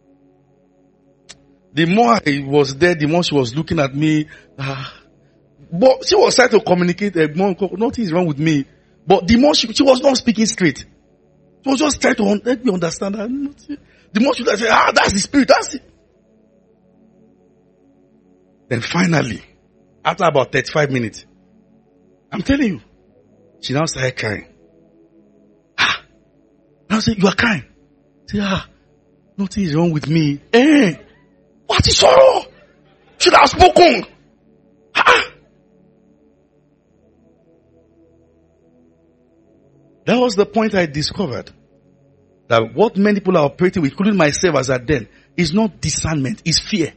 S2: The more I was there, the more she was looking at me. Ah, but she was trying to communicate. Uh, nothing is wrong with me. But the more she, she was not speaking straight. She was just trying to un- let me understand her. The more she was like, ah, that's the spirit, that's it. Then finally, after about thirty-five minutes, I'm telling you, she now started crying. Ah. And I said, you are crying? I said, ah, nothing is wrong with me. Eh, what is sorrow? Should I have spoken? Ah. That was the point I discovered. That what many people are operating with, including myself as at then, is not discernment, it's fear.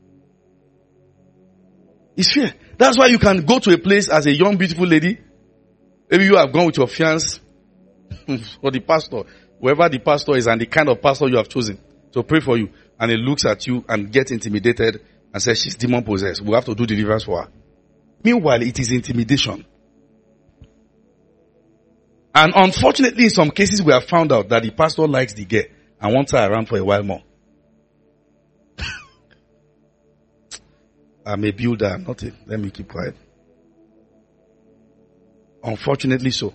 S2: It's fear. That's why you can go to a place as a young, beautiful lady. Maybe you have gone with your fiancé or the pastor, whoever the pastor is and the kind of pastor you have chosen to pray for you. And he looks at you and gets intimidated and says she's demon possessed. We have to do deliverance for her. Meanwhile, it is intimidation. And unfortunately, in some cases, we have found out that the pastor likes the girl and wants her around for a while more. I'm a builder, I'm not a, let me keep quiet. Unfortunately so.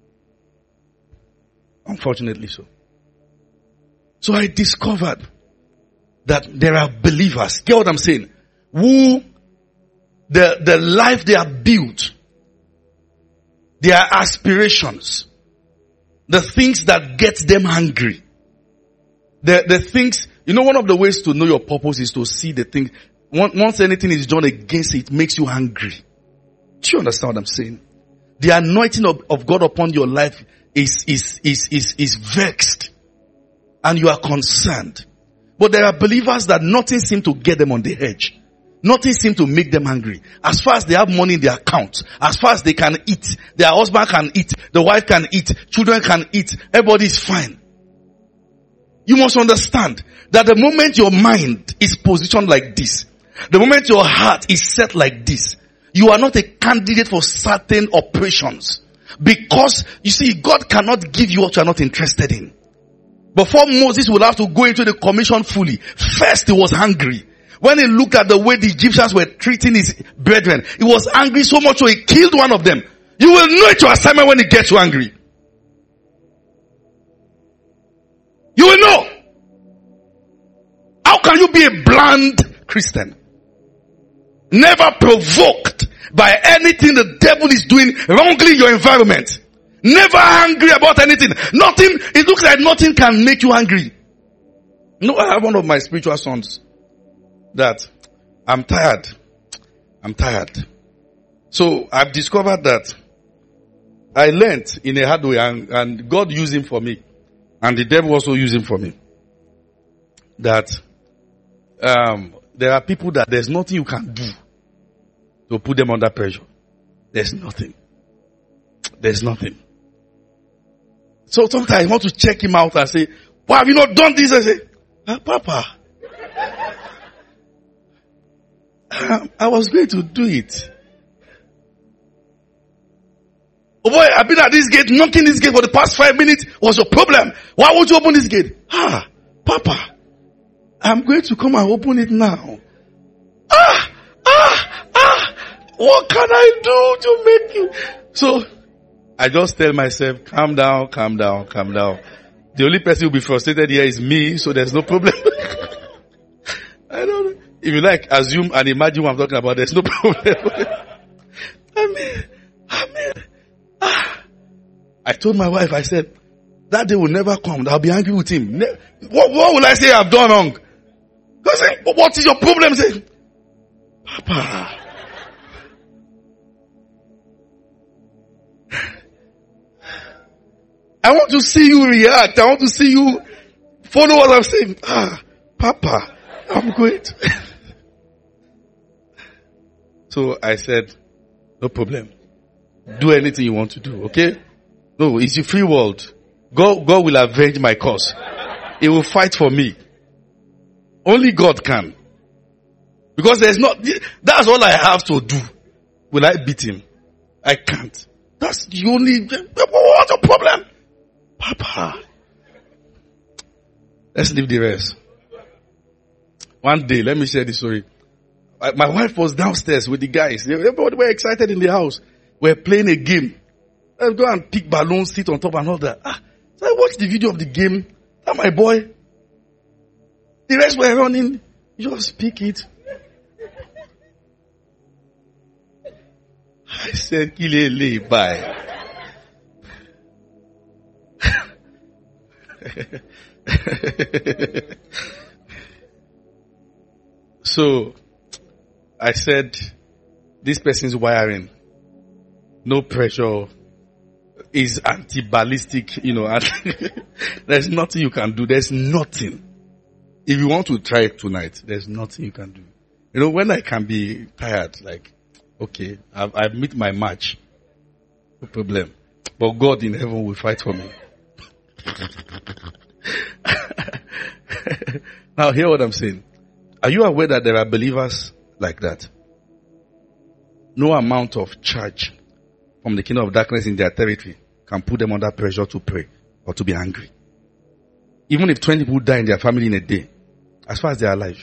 S2: Unfortunately so. So I discovered that there are believers, get what I'm saying, who the, the life they have built, their aspirations, the things that get them hungry, the, the things, you know, one of the ways to know your purpose is to see the things. Once anything is done against it, it makes you hungry. Do you understand what I'm saying? The anointing of, of God upon your life is, is, is, is, is vexed. And you are concerned. But there are believers that nothing seems to get them on the edge. Nothing seems to make them hungry. As far as they have money in their account, as far as they can eat, their husband can eat, the wife can eat, children can eat, everybody is fine. You must understand that the moment your mind is positioned like this, the moment your heart is set like this, you are not a candidate for certain operations. Because, you see, God cannot give you what you are not interested in. Before Moses would have to go into the commission fully, first he was hungry. When he looked at the way the Egyptians were treating his brethren, he was angry so much so he killed one of them. You will know it's your assignment when it gets you angry. You will know. How can you be a bland Christian? Never provoked by anything the devil is doing wrongly in your environment. Never angry about anything. Nothing, it looks like nothing can make you angry. No, I have one of my spiritual sons that I'm tired. I'm tired. So I've discovered that I learned in a hard way and, and God used him for me. And the devil also used him for me. That um there are people that there's nothing you can do to put them under pressure. There's nothing. There's nothing. So sometimes I want to check him out and say, why have you not done this? I say, ah, Papa, I was going to do it. Oh boy, I've been at this gate, knocking this gate for the past five minutes. What's your problem? Why won't you open this gate? Ah, Papa, I'm going to come and open it now. Ah, ah, ah, what can I do to make you? So, I just tell myself, calm down, calm down, calm down. The only person who will be frustrated here is me, so there's no problem. I don't know. If you like, assume and imagine what I'm talking about, there's no problem. I mean, I mean, ah. I told my wife, I said, that day will never come. I'll be angry with him. Ne- what, what will I say I've done wrong? God said, what is your problem? Say, Papa. I want to see you react. I want to see you follow what I'm saying. Ah, Papa, I'm great. So I said, no problem. Do anything you want to do, okay? No, it's a free world. God, God will avenge my cause. He will fight for me. Only God can. Because there's not, that's all I have to do. Will I beat him? I can't. That's the only, what's your problem? Papa. Let's leave the rest. One day, let me share this story. My wife was downstairs with the guys. Everybody were excited in the house. We're playing a game. Let's go and pick balloons, sit on top and all that. Ah, so I watched the video of the game. That my boy. The rest were running. Just pick it. I said, Kilele, bye. So, I said, this person's wiring, no pressure, is anti-ballistic, you know, and there's nothing you can do. There's nothing. If you want to try it tonight, there's nothing you can do. You know, when I can be tired, like, okay, I've, I've met my match. No problem. But God in heaven will fight for me. Now hear what I'm saying. Are you aware that there are believers like that? No amount of charge from the kingdom of darkness in their territory can put them under pressure to pray or to be angry. Even if twenty people die in their family in a day, as far as they are alive.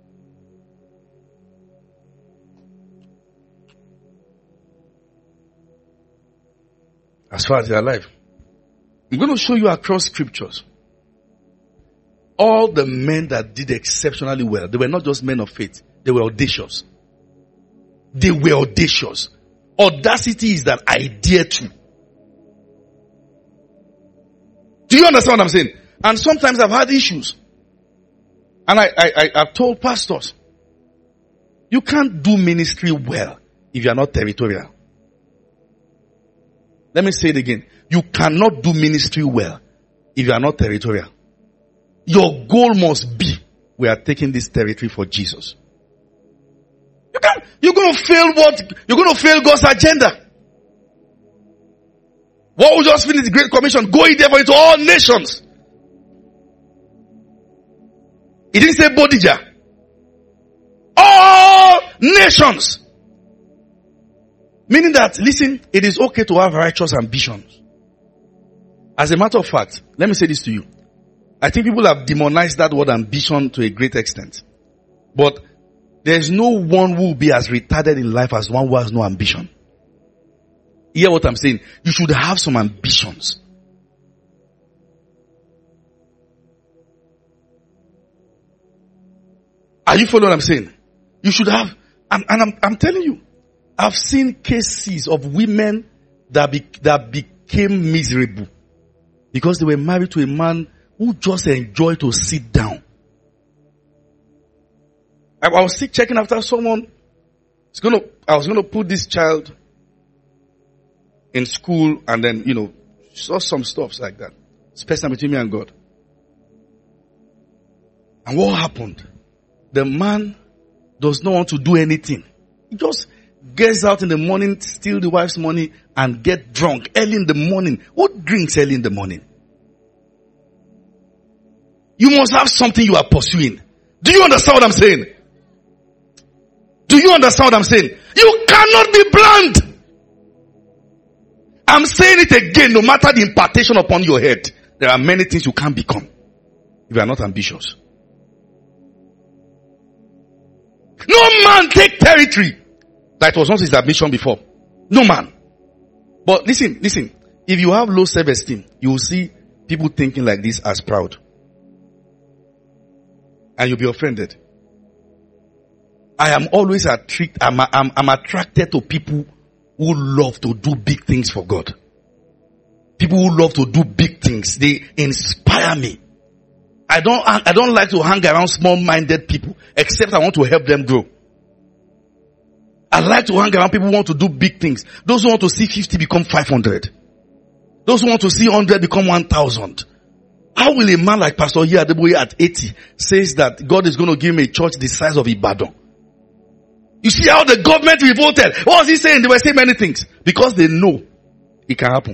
S2: As far as they are alive. I'm going to show you across scriptures. All the men that did exceptionally well, they were not just men of faith, they were audacious. They were audacious. Audacity is that I dare to. Do you understand what I'm saying? And sometimes I've had issues. And I, I, I, I've told pastors, you can't do ministry well if you are not territorial. Let me say it again. You cannot do ministry well if you are not territorial. Your goal must be, we are taking this territory for Jesus. You can't, you're going to fail what? You're going to fail God's agenda. What we just finished the Great Commission, go ye therefore into all nations. He didn't say Bodija. All nations. Meaning that, listen, it is okay to have righteous ambitions. As a matter of fact, let me say this to you. I think people have demonized that word ambition to a great extent. But there's no one who will be as retarded in life as one who has no ambition. You hear what I'm saying? You should have some ambitions. Are you following what I'm saying? You should have, and, and I'm, I'm telling you, I've seen cases of women that, be, that became miserable because they were married to a man who just enjoyed to sit down. I, I was still checking after someone. It's gonna, I was going to put this child in school and then, you know, saw some stuff like that. It's personal between me and God. And what happened? The man does not want to do anything. He just gets out in the morning, steal the wife's money, and get drunk early in the morning. Who drinks early in the morning? You must have something you are pursuing. Do you understand what I'm saying? Do you understand what I'm saying? You cannot be blind. I'm saying it again, no matter the impartation upon your head, there are many things you can't become if you are not ambitious. No man take territory. That was not his ambition before. No man. But listen, listen. If you have low self-esteem, you will see people thinking like this as proud. And you'll be offended. I am always attracted, I'm, I'm, I'm attracted to people who love to do big things for God. People who love to do big things. They inspire me. I don't, I don't like to hang around small-minded people, except I want to help them grow. I like to hang around people who want to do big things. Those who want to see fifty become five hundred. Those who want to see one hundred become one thousand. How will a man like Pastor Adeboye at eighty says that God is going to give him a church the size of Ibadan? You see how the government revolted. What was he saying? They were saying many things. Because they know it can happen.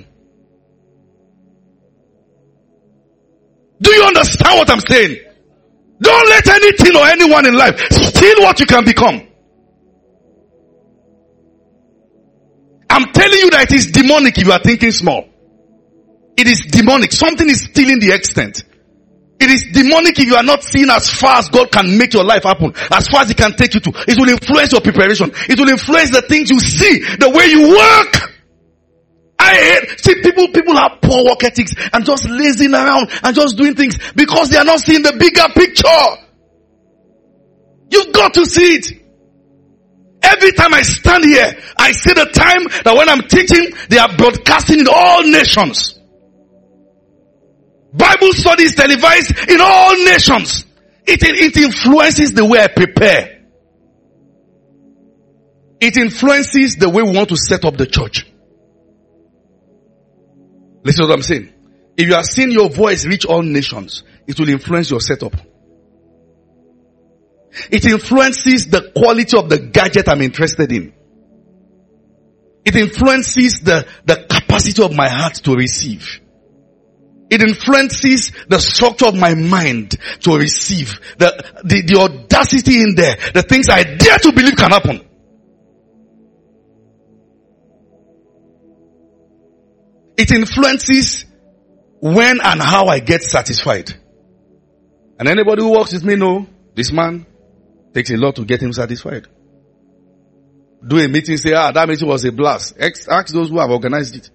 S2: Do you understand what I'm saying? Don't let anything or anyone in life steal what you can become. I'm telling you that it is demonic if you are thinking small. It is demonic. Something is stealing the extent. It is demonic if you are not seeing as far as God can make your life happen, as far as He can take you to. It will influence your preparation. It will influence the things you see, the way you work. I hate, see people, people have poor work ethics and just lazing around and just doing things because they are not seeing the bigger picture. You've got to see it. Every time I stand here, I see the time that when I'm teaching, they are broadcasting in all nations. Bible studies televised in all nations. It, it influences the way I prepare. It influences the way we want to set up the church. Listen to what I'm saying. If you are seeing your voice reach all nations, it will influence your setup. It influences the quality of the gadget I'm interested in. It influences the, the capacity of my heart to receive. It influences the structure of my mind to receive. The, the, the audacity in there. The things I dare to believe can happen. It influences when and how I get satisfied. And anybody who works with me know, this man takes a lot to get him satisfied. Do a meeting, say, ah, that meeting was a blast. Ask those who have organized it.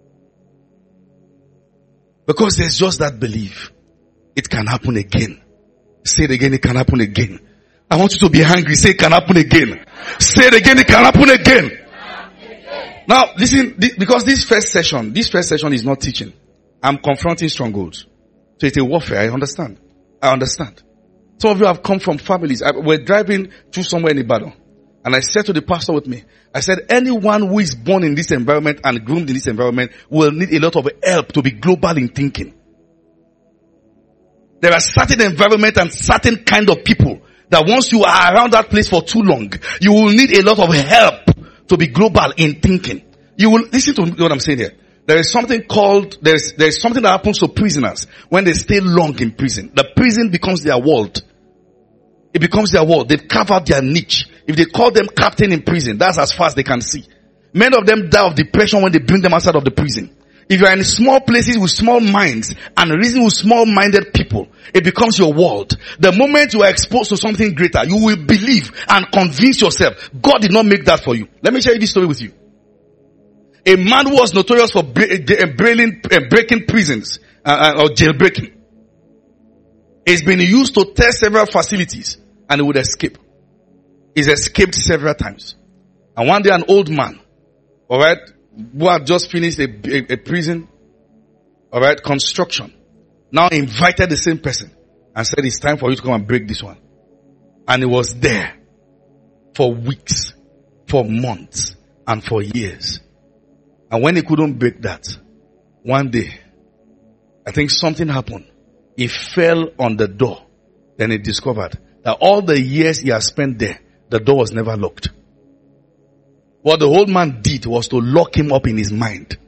S2: Because there's just that belief. It can happen again. Say it again, it can happen again. I want you to be hungry. Say it can happen again. Say it again, it can happen again. Now, listen, because this first session, this first session is not teaching. I'm confronting strongholds. So it's a warfare, I understand. I understand. Some of you have come from families. I, we're driving through somewhere in Ibadan. And I said to the pastor with me, I said, anyone who is born in this environment and groomed in this environment will need a lot of help to be global in thinking. There are certain environment and certain kind of people that once you are around that place for too long, you will need a lot of help to be global in thinking. You will listen to what I'm saying here. There is something called, there is, there is something that happens to prisoners when they stay long in prison. The prison becomes their world. It becomes their world. They've carved out their niche. If they call them captain in prison, that's as far as they can see. Many of them die of depression when they bring them outside of the prison. If you are in small places with small minds and reason with small-minded people, it becomes your world. The moment you are exposed to something greater, you will believe and convince yourself, God did not make that for you. Let me share this story with you. A man who was notorious for breaking prisons uh, or jailbreaking is being used to test several facilities and he would escape. He's escaped several times. And one day an old man, alright, who had just finished a, a, a prison, alright, construction, now invited the same person and said, it's time for you to come and break this one. And he was there for weeks, for months, and for years. And when he couldn't break that, one day, I think something happened. He fell on the door. Then he discovered that all the years he had spent there, the door was never locked. What the old man did was to lock him up in his mind.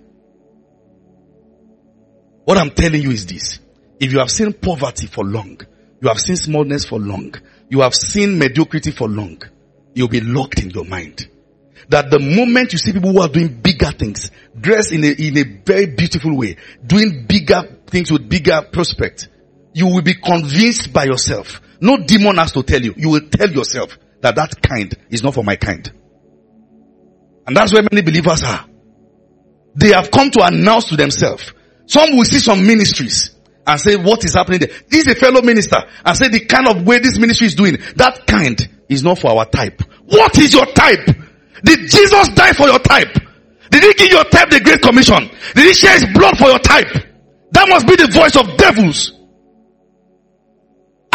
S2: What I'm telling you is this. If you have seen poverty for long, you have seen smallness for long, you have seen mediocrity for long, you'll be locked in your mind. That the moment you see people who are doing bigger things, dressed in a, in a very beautiful way, doing bigger things with bigger prospect, you will be convinced by yourself. No demon has to tell you. You will tell yourself that that kind is not for my kind. And that's where many believers are. They have come to announce to themselves. Some will see some ministries and say, what is happening there? This is a fellow minister and say the kind of way this ministry is doing, that kind is not for our type. What is your type? Did Jesus die for your type? Did he give your type the Great Commission? Did he share his blood for your type? That must be the voice of devils.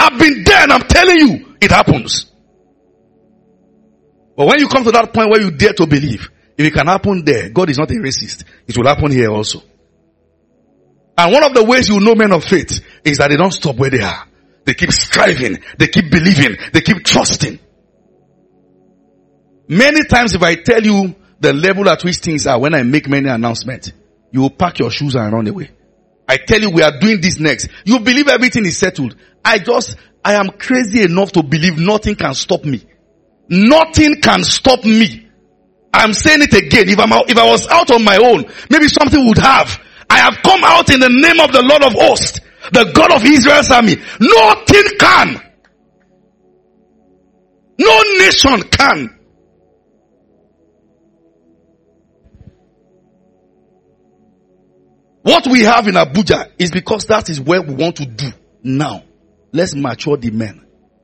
S2: I've been there and I'm telling you, it happens. But when you come to that point where you dare to believe, if it can happen there, God is not a racist. It will happen here also. And one of the ways you know men of faith is that they don't stop where they are. They keep striving. They keep believing. They keep trusting. Many times if I tell you the level at which things are when I make many announcements, you will pack your shoes and run away. I tell you we are doing this next. You believe everything is settled. I just, I am crazy enough to believe nothing can stop me. Nothing can stop me. I'm saying it again. If I'm out, if I was out on my own, maybe something would have. I have come out in the name of the Lord of hosts, the God of Israel's army. Nothing can. No nation can. What we have in Abuja is because that is where we want to do now. Let's mature the men.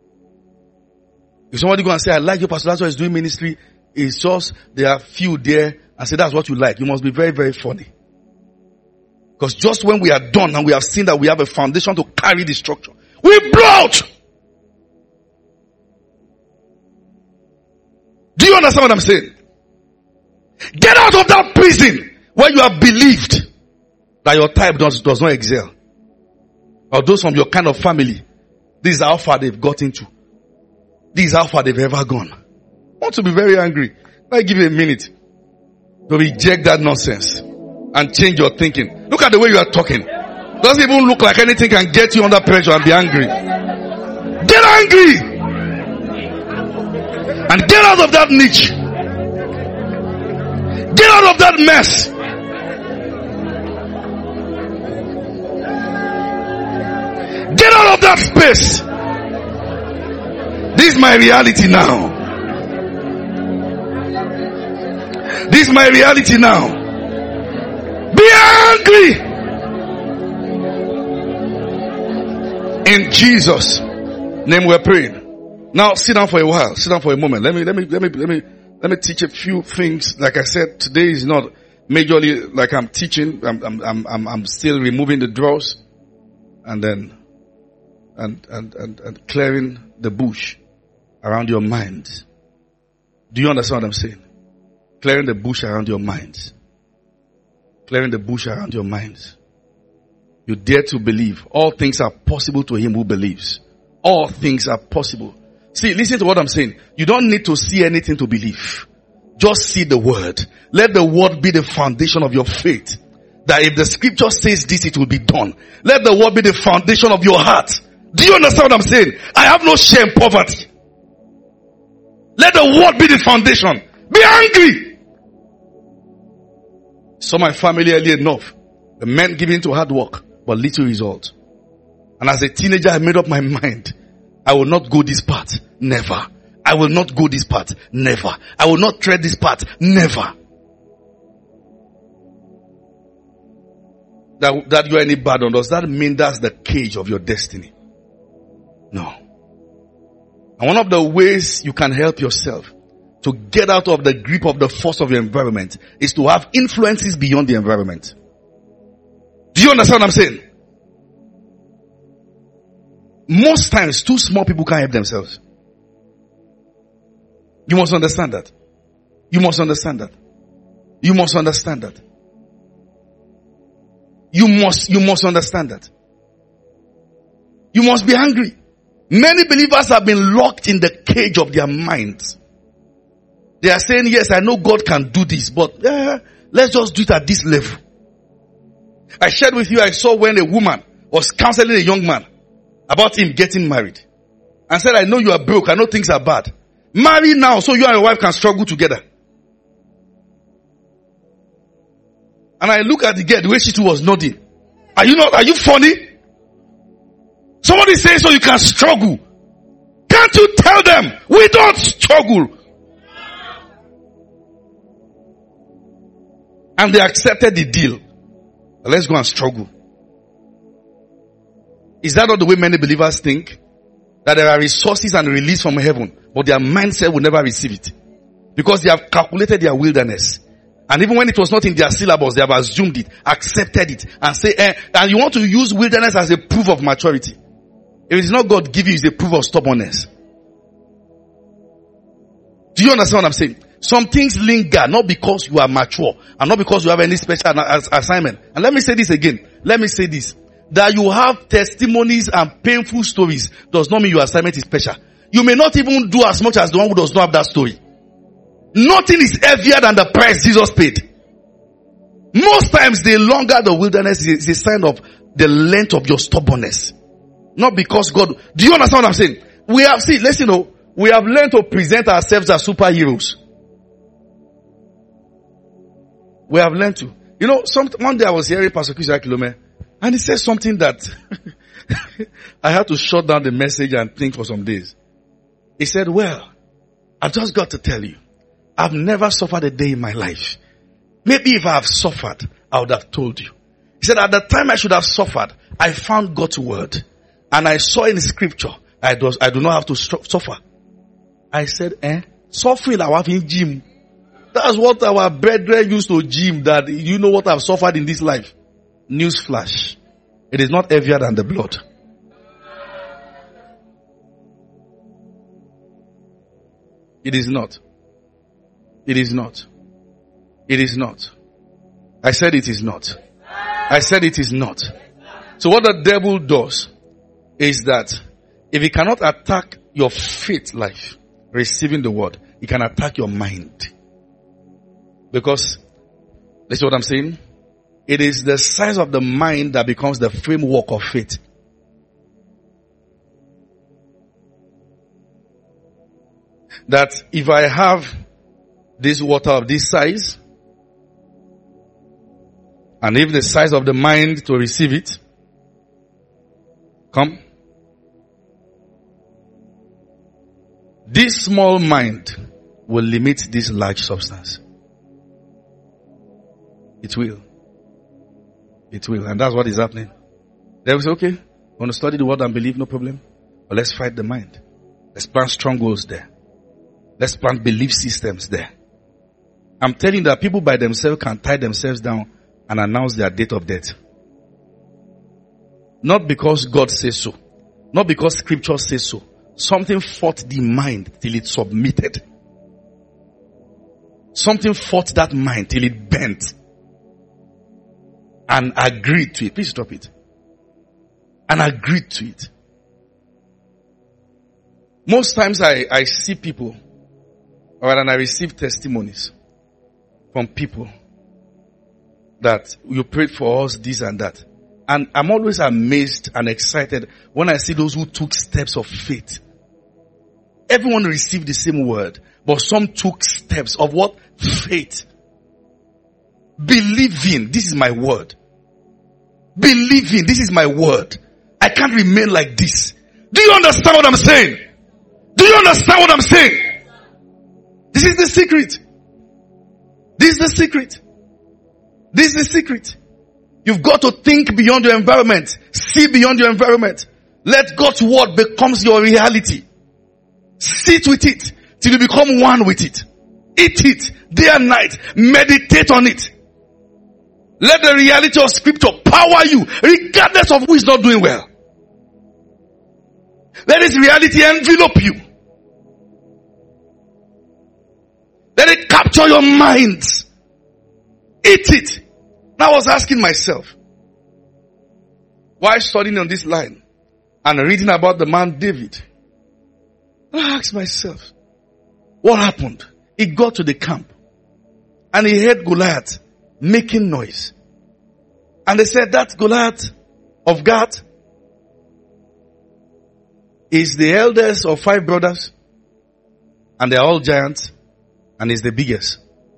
S2: If somebody go and say, I like your pastor, that's why he's doing ministry, it's just there are few there and say that's what you like. You must be very, very funny. Because just when we are done and we have seen that we have a foundation to carry the structure, we blow out. Do you understand what I'm saying? Get out of that prison where you have believed that your type does, does not excel. Or those from your kind of family. This is how far they've got into. This is how far they've ever gone. I want to be very angry. I give you a minute to reject that nonsense and change your thinking. Look at the way you are talking. Doesn't even look like anything can get you under pressure and be angry. Get angry and get out of that niche. Get out of that mess. Get out of that space. This is my reality now. This is my reality now. Be angry. In Jesus' name we're praying. Now sit down for a while. Sit down for a moment. Let me, let me, let me, let me, let me teach a few things. Like I said, today is not majorly like I'm teaching. I'm, I'm, I'm, I'm still removing the dross and then, and, and, and, and clearing the bush around your mind. Do you understand what I'm saying? Clearing the bush around your minds. Clearing the bush around your minds. You dare to believe. All things are possible to him who believes. All things are possible. See, listen to what I'm saying. You don't need to see anything to believe. Just see the word. Let the word be the foundation of your faith. That if the scripture says this, it will be done. Let the word be the foundation of your heart. Do you understand what I'm saying? I have no shame, poverty. Let the word be the foundation. Be angry. Saw my family early enough. The men giving to hard work, but little result. And as a teenager, I made up my mind. I will not go this path. Never. I will not go this path. Never. I will not tread this path. Never. That, that you are any bad on, does that mean that's the cage of your destiny? No. And one of the ways you can help yourself to get out of the grip of the force of your environment is to have influences beyond the environment. Do you understand what I'm saying? Most times, two small people can't help themselves. You must understand that. You must understand that. You must understand that. You must, you must understand that. You must be angry. Many believers have been locked in the cage of their minds. They are saying, yes, I know God can do this, but uh, let's just do it at this level. I shared with you, I saw when a woman was counseling a young man about him getting married. And said, I know you are broke, I know things are bad. Marry now so you and your wife can struggle together. And I look at the girl, the way she too was nodding. Are you not, are you funny? Somebody says so you can struggle. Can't you tell them, we don't struggle? And they accepted the deal. Let's go and struggle. Is that not the way many believers think? That there are resources and release from heaven, but their mindset will never receive it. Because they have calculated their wilderness. And even when it was not in their syllabus, they have assumed it, accepted it, and say, eh, and you want to use wilderness as a proof of maturity. If it's not God give you, it's a proof of stubbornness. Do you understand what I'm saying? Some things linger not because you are mature and not because you have any special assignment. And let me say this again. Let me say this. That you have testimonies and painful stories does not mean your assignment is special. You may not even do as much as the one who does not have that story. Nothing is heavier than the price Jesus paid. Most times the longer the wilderness is a sign of the length of your stubbornness. Not because God. Do you understand what I'm saying? We have, see, listen, you know, we have learned to present ourselves as superheroes. We have learned to. You know, some, one day I was hearing Pastor Chris Akilome, and he said something that I had to shut down the message and think for some days. He said, well, I've just got to tell you, I've never suffered a day in my life. Maybe if I have suffered, I would have told you. He said, at the time I should have suffered, I found God's word. And I saw in scripture, I, does, I do not have to suffer. I said, eh? Suffering, I have in gym. That's what our brethren used to gym, that you know what I've suffered in this life. Newsflash. It is not heavier than the blood. It is not. It is not. It is not. I said it is not. I said it is not. So what the devil does is that if he cannot attack your faith life, receiving the word, he can attack your mind. Because, that's what I'm saying. It is the size of the mind that becomes the framework of faith. That if I have this water of this size, and if the size of the mind to receive it, come. This small mind will limit this large substance. It will. It will. And that's what is happening. They will say, okay, want to study the word and believe, no problem. But let's fight the mind. Let's plant strongholds there. Let's plant belief systems there. I'm telling you that people by themselves can tie themselves down and announce their date of death. Not because God says so. Not because scripture says so. Something fought the mind till it submitted. Something fought that mind till it bent. And agreed to it. Please stop it. And agreed to it. Most times I, I see people, or and I receive testimonies from people that you prayed for us, this and that. And I'm always amazed and excited when I see those who took steps of faith. Everyone received the same word, but some took steps of what? Faith. Believing, this is my word. Believing, this is my word. I can't remain like this. Do you understand what I'm saying? Do you understand what I'm saying? This is the secret. This is the secret. This is the secret. You've got to think beyond your environment. See beyond your environment. Let God's word becomes your reality. Sit with it till you become one with it. Eat it day and night. Meditate on it. Let the reality of scripture power you regardless of who is not doing well. Let this reality envelop you. Let it capture your minds. Eat it. Now I was asking myself, while studying on this line and reading about the man David, I asked myself, what happened? He got to the camp and he heard Goliath making noise. And they said that Goliath of Gath is the eldest of five brothers and they are all giants and is the biggest.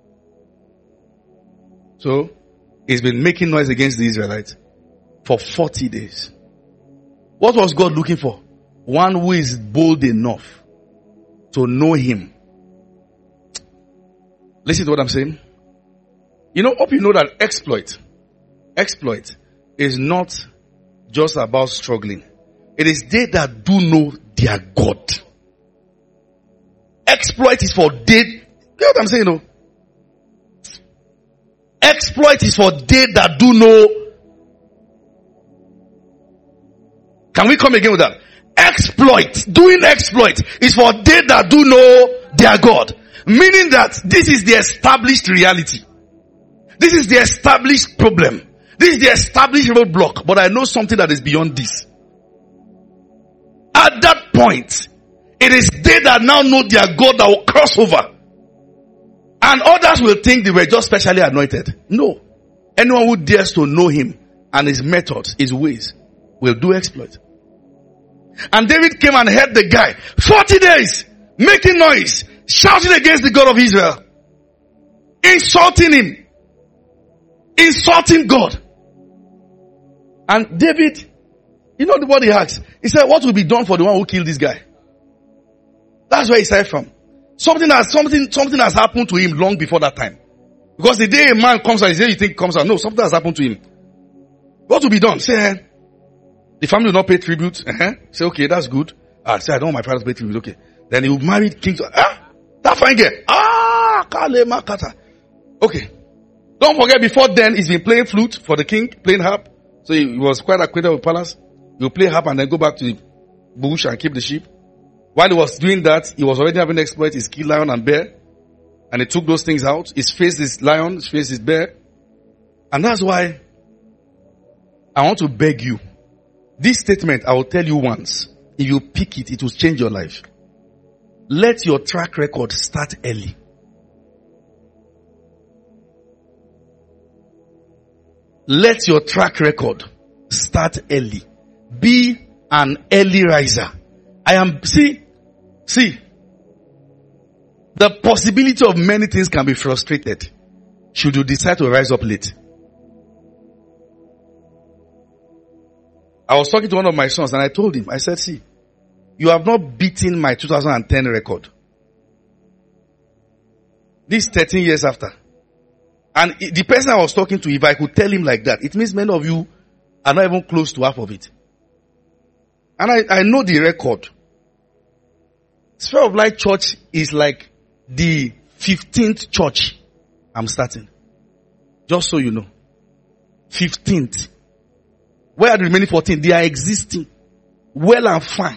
S2: So, he's been making noise against the Israelites for forty days. What was God looking for? One who is bold enough to know him. Listen to what I'm saying. You know, hope you know that exploit, exploit is not just about struggling. It is they that do know their God. Exploit is for they, you know what I'm saying, you know? Exploit is for they that do know. Can we come again with that? Exploit, doing exploit is for they that do know their God. Meaning that this is the established reality. This is the established problem. This is the established roadblock. But I know something that is beyond this. At that point, it is they that now know their God that will cross over. And others will think they were just specially anointed. No. Anyone who dares to know him and his methods, his ways, will do exploit. And David came and heard the guy. forty days, making noise, shouting against the God of Israel. Insulting him. Insulting God. And David, you know what he asked? He said, what will be done for the one who killed this guy? That's where he started from. Something has, something, something has happened to him long before that time. Because the day a man comes out, the day you think comes out, no, something has happened to him. What will be done? Say, eh, the family will not pay tribute. Uh-huh. Say, okay, that's good. Ah, say, I don't want my father to pay tribute. Okay. Then he will marry king. Ah, that fine girl. Ah, Kalema Kata. Okay. Don't forget, before then, he's been playing flute for the king, playing harp. So he was quite acquainted with palace. He'll play harp and then go back to the bush and keep the sheep. While he was doing that, he was already having exploits. He killed lion and bear. And he took those things out. His face is lion, his face is bear. And that's why I want to beg you. This statement I will tell you once. If you pick it, it will change your life. Let your track record start early. Let your track record start early. Be an early riser. I am, see, see, the possibility of many things can be frustrated should you decide to rise up late. I was talking to one of my sons and I told him, I said, see, you have not beaten my two thousand ten record. This thirteen years after. And the person I was talking to, if I could tell him like that, it means many of you are not even close to half of it. And I, I know the record. Sphere of Light Church is like the fifteenth church I'm starting. Just so you know. fifteenth. Where are the remaining fourteen? They are existing. Well and fine.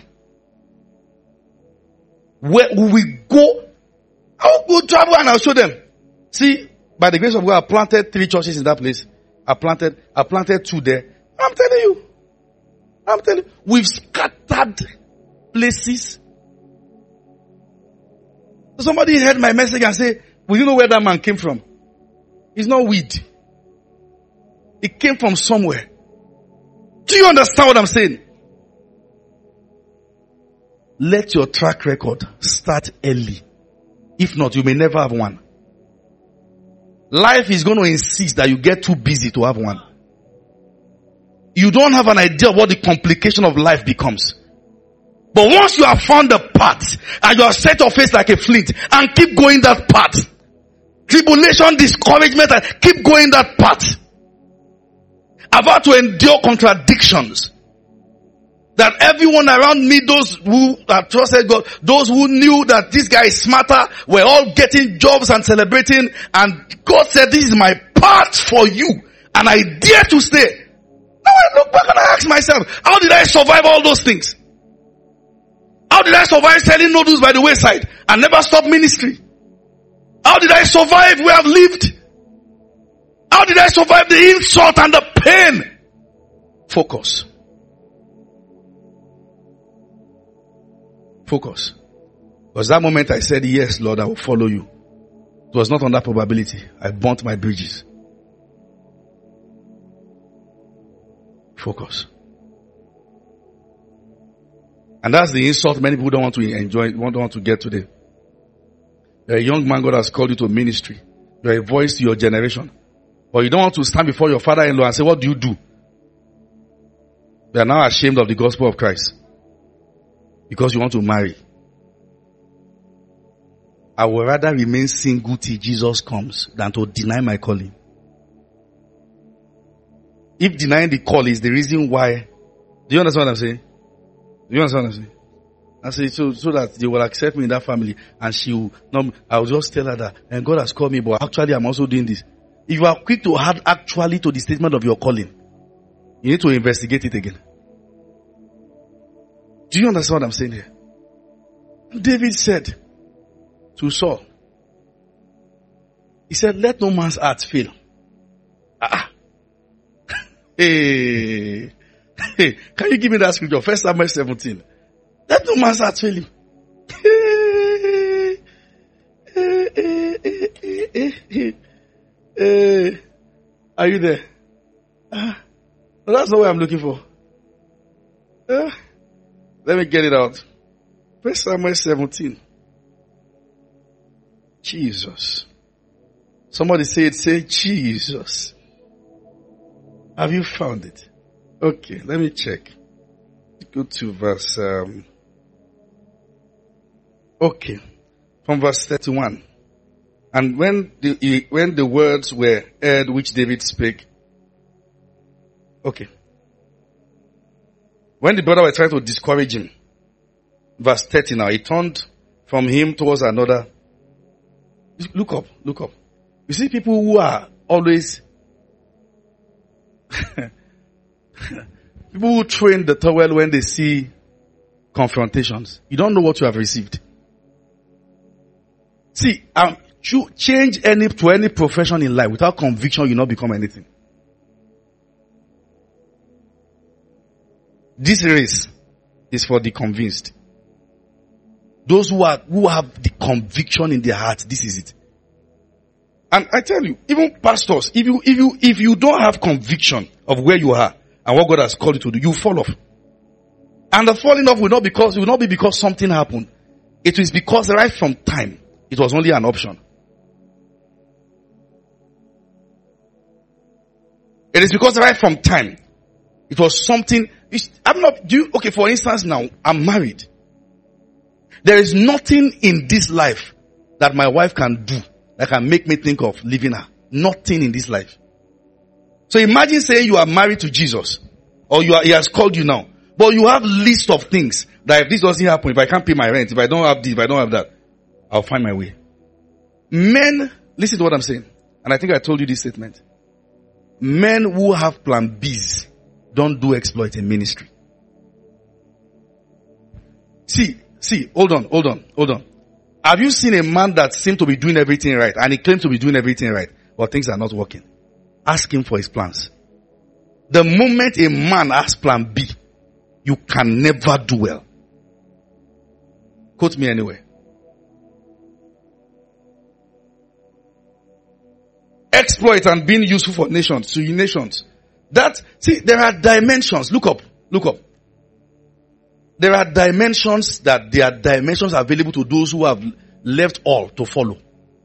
S2: Where will we go? I'll go travel and I'll show them. See, by the grace of God, I planted three churches in that place. I planted, I planted two there. I'm telling you. I'm telling you. We've scattered places. Somebody heard my message and said, will you know where that man came from? It's not weed. It came from somewhere. Do you understand what I'm saying? Let your track record start early. If not, you may never have one. Life is going to insist that you get too busy to have one. You don't have an idea of what the complication of life becomes. But once you have found the path and you have set your face like a flint and keep going that path, tribulation, discouragement, and keep going that path, I've had to endure contradictions. That everyone around me, those who have trusted God, those who knew that this guy is smarter, were all getting jobs and celebrating. And God said, this is my path for you. And I dare to stay. Now I look back and I ask myself, how did I survive all those things? How did I survive selling noodles by the wayside and never stop ministry? How did I survive where I've lived? How did I survive the insult and the pain? Focus. Focus. Because that moment I said, yes, Lord, I will follow you. It was not on that probability. I burnt my bridges. Focus. And that's the insult many people don't want to enjoy, don't want to get today. You're a young man, God has called you to ministry. You're a voice to your generation. But you don't want to stand before your father-in-law and say, what do you do? You are now ashamed of the gospel of Christ. Because you want to marry. I would rather remain single till Jesus comes than to deny my calling. If denying the call is the reason why, do you understand what I'm saying? Do you understand what I'm saying? I say so, so that they will accept me in that family, and she will not, I will just tell her that, and God has called me, but actually I'm also doing this. If you are quick to add actually to the statement of your calling, you need to investigate it again. Do you understand what I'm saying here? David said to Saul, he said, let no man's heart fail. Ah. Hey. Hey. Can you give me that scripture? First Samuel seventeen. Let no man's heart fail him. Hey. Hey, hey, hey, hey, hey. Hey. Are you there? Ah. Well, that's not what I'm looking for. Uh, let me get it out. First Samuel seventeen. Jesus. Somebody say it, say Jesus. Have you found it? Okay, let me check. Go to verse, um, okay, from verse thirty-one. And when the, when the words were heard which David spake, okay. When the brother were trying to discourage him, verse thirty now, he turned from him towards another. Look up, look up. You see people who are always, people who train the towel when they see confrontations. You don't know what you have received. See, um, change any, to any profession in life without conviction, you not become anything. This race is for the convinced. Those who are, who have the conviction in their heart, this is it. And I tell you, even pastors, if you, if you, if you don't have conviction of where you are and what God has called you to do, you fall off. And the falling off will not because, will not be because something happened. It is because right from time, it was only an option. It is because right from time, it was something, I'm not, do you, okay, for instance now, I'm married. There is nothing in this life that my wife can do that can make me think of leaving her. Nothing in this life. So imagine saying you are married to Jesus, or you are, he has called you now, but you have list of things that if this doesn't happen, if I can't pay my rent, if I don't have this, if I don't have that, I'll find my way. Men, listen to what I'm saying, and I think I told you this statement. Men who have plan B's don't do exploit in ministry. See, see, hold on, hold on, hold on. Have you seen a man that seemed to be doing everything right and he claimed to be doing everything right, but things are not working? Ask him for his plans. The moment a man has plan B, you can never do well. Quote me anywhere. Exploit and being useful for nations, to nations. That, see, there are dimensions. Look up, look up. There are dimensions that there are dimensions available to those who have left all to follow.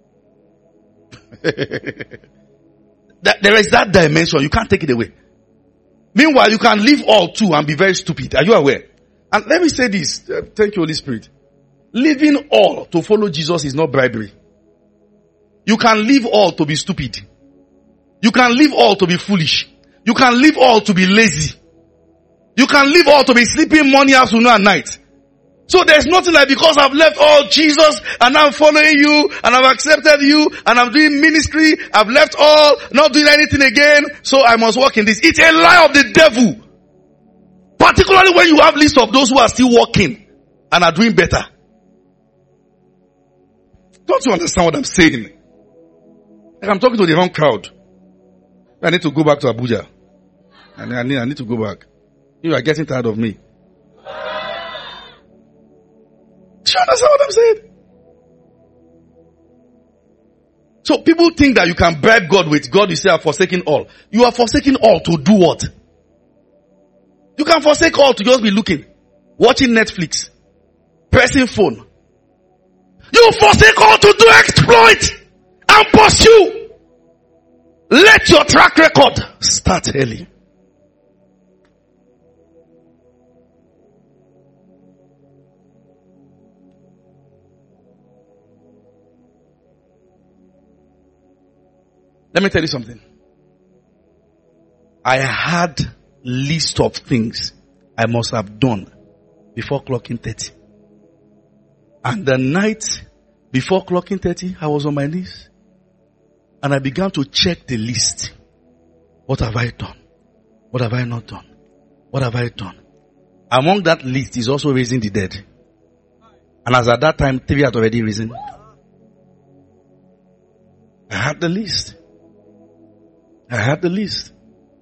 S2: That, there is that dimension. You can't take it away. Meanwhile, you can leave all too and be very stupid. Are you aware? And let me say this. Uh, thank you, Holy Spirit. Leaving all to follow Jesus is not bribery. You can leave all to be stupid. You can leave all to be foolish. You can leave all to be lazy. You can leave all to be sleeping morning, afternoon, and night. So there's nothing like because I've left all Jesus and I'm following you and I've accepted you and I'm doing ministry. I've left all, not doing anything again. So I must walk in this. It's a lie of the devil. Particularly when you have list of those who are still walking and are doing better. Don't you understand what I'm saying? Like I'm talking to the wrong crowd. I need to go back to Abuja. I need, I need to go back. You are getting tired of me. Do you understand what I'm saying? So people think that you can bribe God with God, you say, I'm forsaking all. You are forsaking all to do what? You can forsake all to just be looking, watching Netflix, pressing phone. You forsake all to do exploit and pursue. Let your track record start early. Let me tell you something. I had list of things I must have done before clocking thirty. And the night before clocking thirty, I was on my knees. And I began to check the list. What have I done? What have I not done? What have I done? Among that list is also raising the dead. And as at that time, three had already risen. I had the list. I had the list.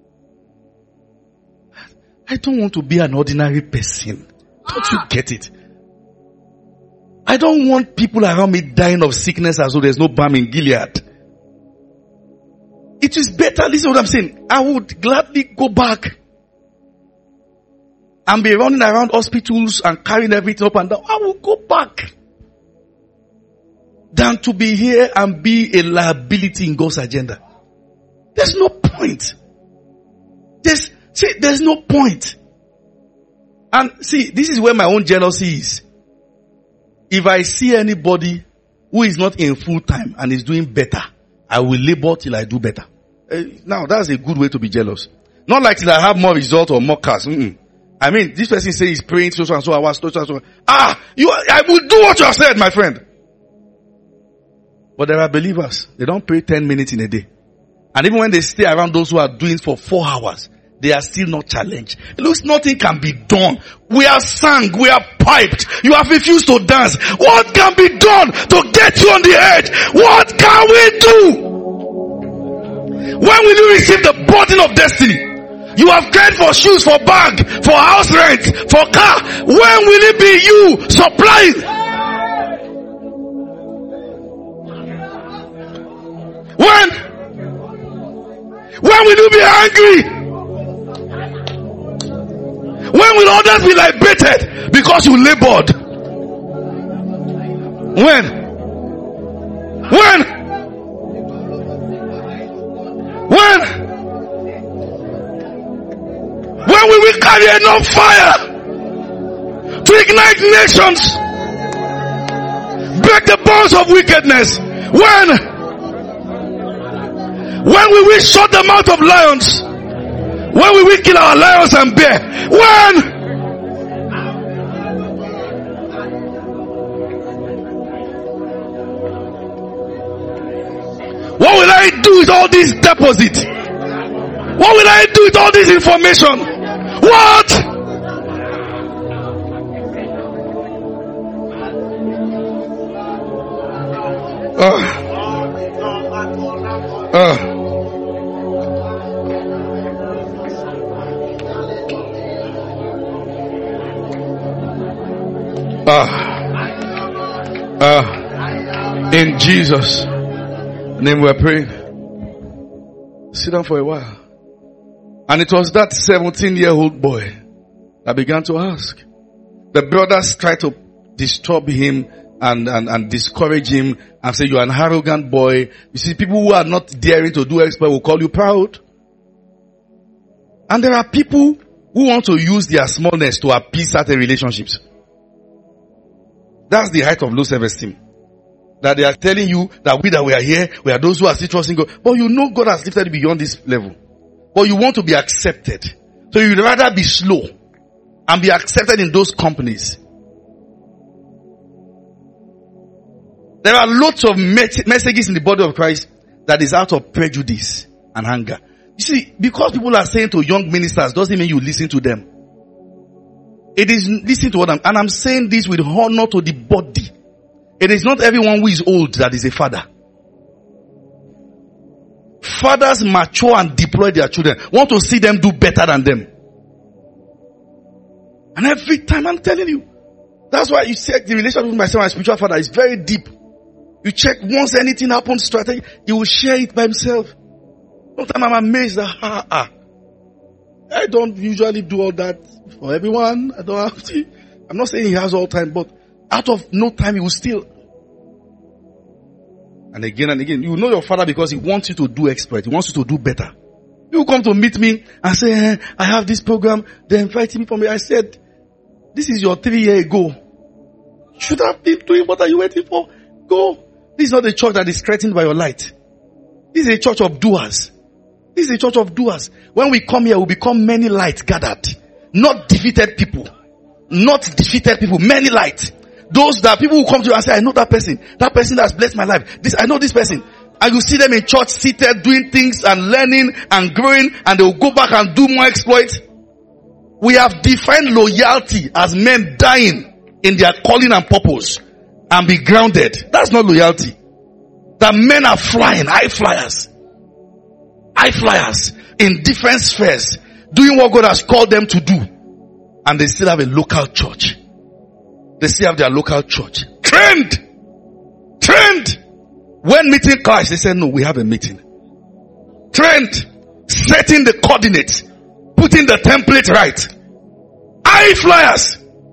S2: I don't want to be an ordinary person. Don't you get it? I don't want people around me dying of sickness as though there's no balm in Gilead. It is better, listen to what I'm saying. I would gladly go back and be running around hospitals and carrying everything up and down. I will go back than to be here and be a liability in God's agenda. There's no point. There's, see, there's no point. And see, this is where my own jealousy is. If I see anybody who is not in full time and is doing better, I will labor till I do better. Uh, now, that's a good way to be jealous. Not like till I have more result or more cars. Mm-mm. I mean, this person says he's praying so and so hours, so and so. Ah, you, I will do what you have said, my friend. But there are believers. They don't pray ten minutes in a day. And even when they stay around those who are doing it for four hours, they are still not challenged. It looks nothing can be done. We are sung, we are piped. You have refused to dance. What can be done to get you on the edge? What can we do? When will you receive the burden of destiny? You have cried for shoes, for bag, for house rent, for car. When will it be you supplying? When? When will you be angry? When will others be liberated because you labored? When? When? When? When will we carry enough fire to ignite nations? Break the bonds of wickedness. When? When will we shut the mouth of lions? When will we kill our lions and bear? When? What will I do with all this deposit? What will I do with all this information? What? Uh, uh. Uh, uh, in Jesus' name we are praying. Sit down for a while. And it was that seventeen year old boy that began to ask. The brothers tried to disturb him and, and, and discourage him and say, you're an arrogant boy. You see, people who are not daring to do exploit will call you proud. And there are people who want to use their smallness to appease certain relationships. That's the height of low self-esteem. That they are telling you that we that we are here, we are those who are still trusting God. But you know God has lifted you beyond this level. But you want to be accepted. So you'd rather be slow and be accepted in those companies. There are lots of messages in the body of Christ that is out of prejudice and anger. You see, because people are saying to young ministers doesn't mean you listen to them. It is listen to what I'm, and I'm saying this with honor to the body. It is not everyone who is old that is a father. Fathers mature and deploy their children, want to see them do better than them. And every time I'm telling you, that's why you check the relationship with myself and my spiritual father is very deep. You check once anything happens strategy, he will share it by himself. Sometimes I'm amazed that ah, ah. I don't usually do all that for everyone. I don't have to. I'm not saying he has all time, but out of no time he will still. And again and again, you know your father because he wants you to do exploit. He wants you to do better. You come to meet me and say, eh, I have this program. They invited me for me. I said, this is your three year ago. You should have been doing what are you waiting for? Go. This is not a church that is threatened by your light. This is a church of doers. This is a church of doers. When we come here, we become many lights gathered. Not defeated people. Not defeated people. Many lights. Those that people who come to you and say, I know that person. That person that's blessed my life. This, I know this person. And you see them in church seated doing things and learning and growing, and they will go back and do more exploits. We have defined loyalty as men dying in their calling and purpose and be grounded. That's not loyalty. That men are flying, high flyers. High flyers in different spheres, doing what God has called them to do. And they still have a local church. They still have their local church. Trained! Trained! When meeting Christ, they said, no, we have a meeting. Trained! Setting the coordinates. Putting the template right. High flyers!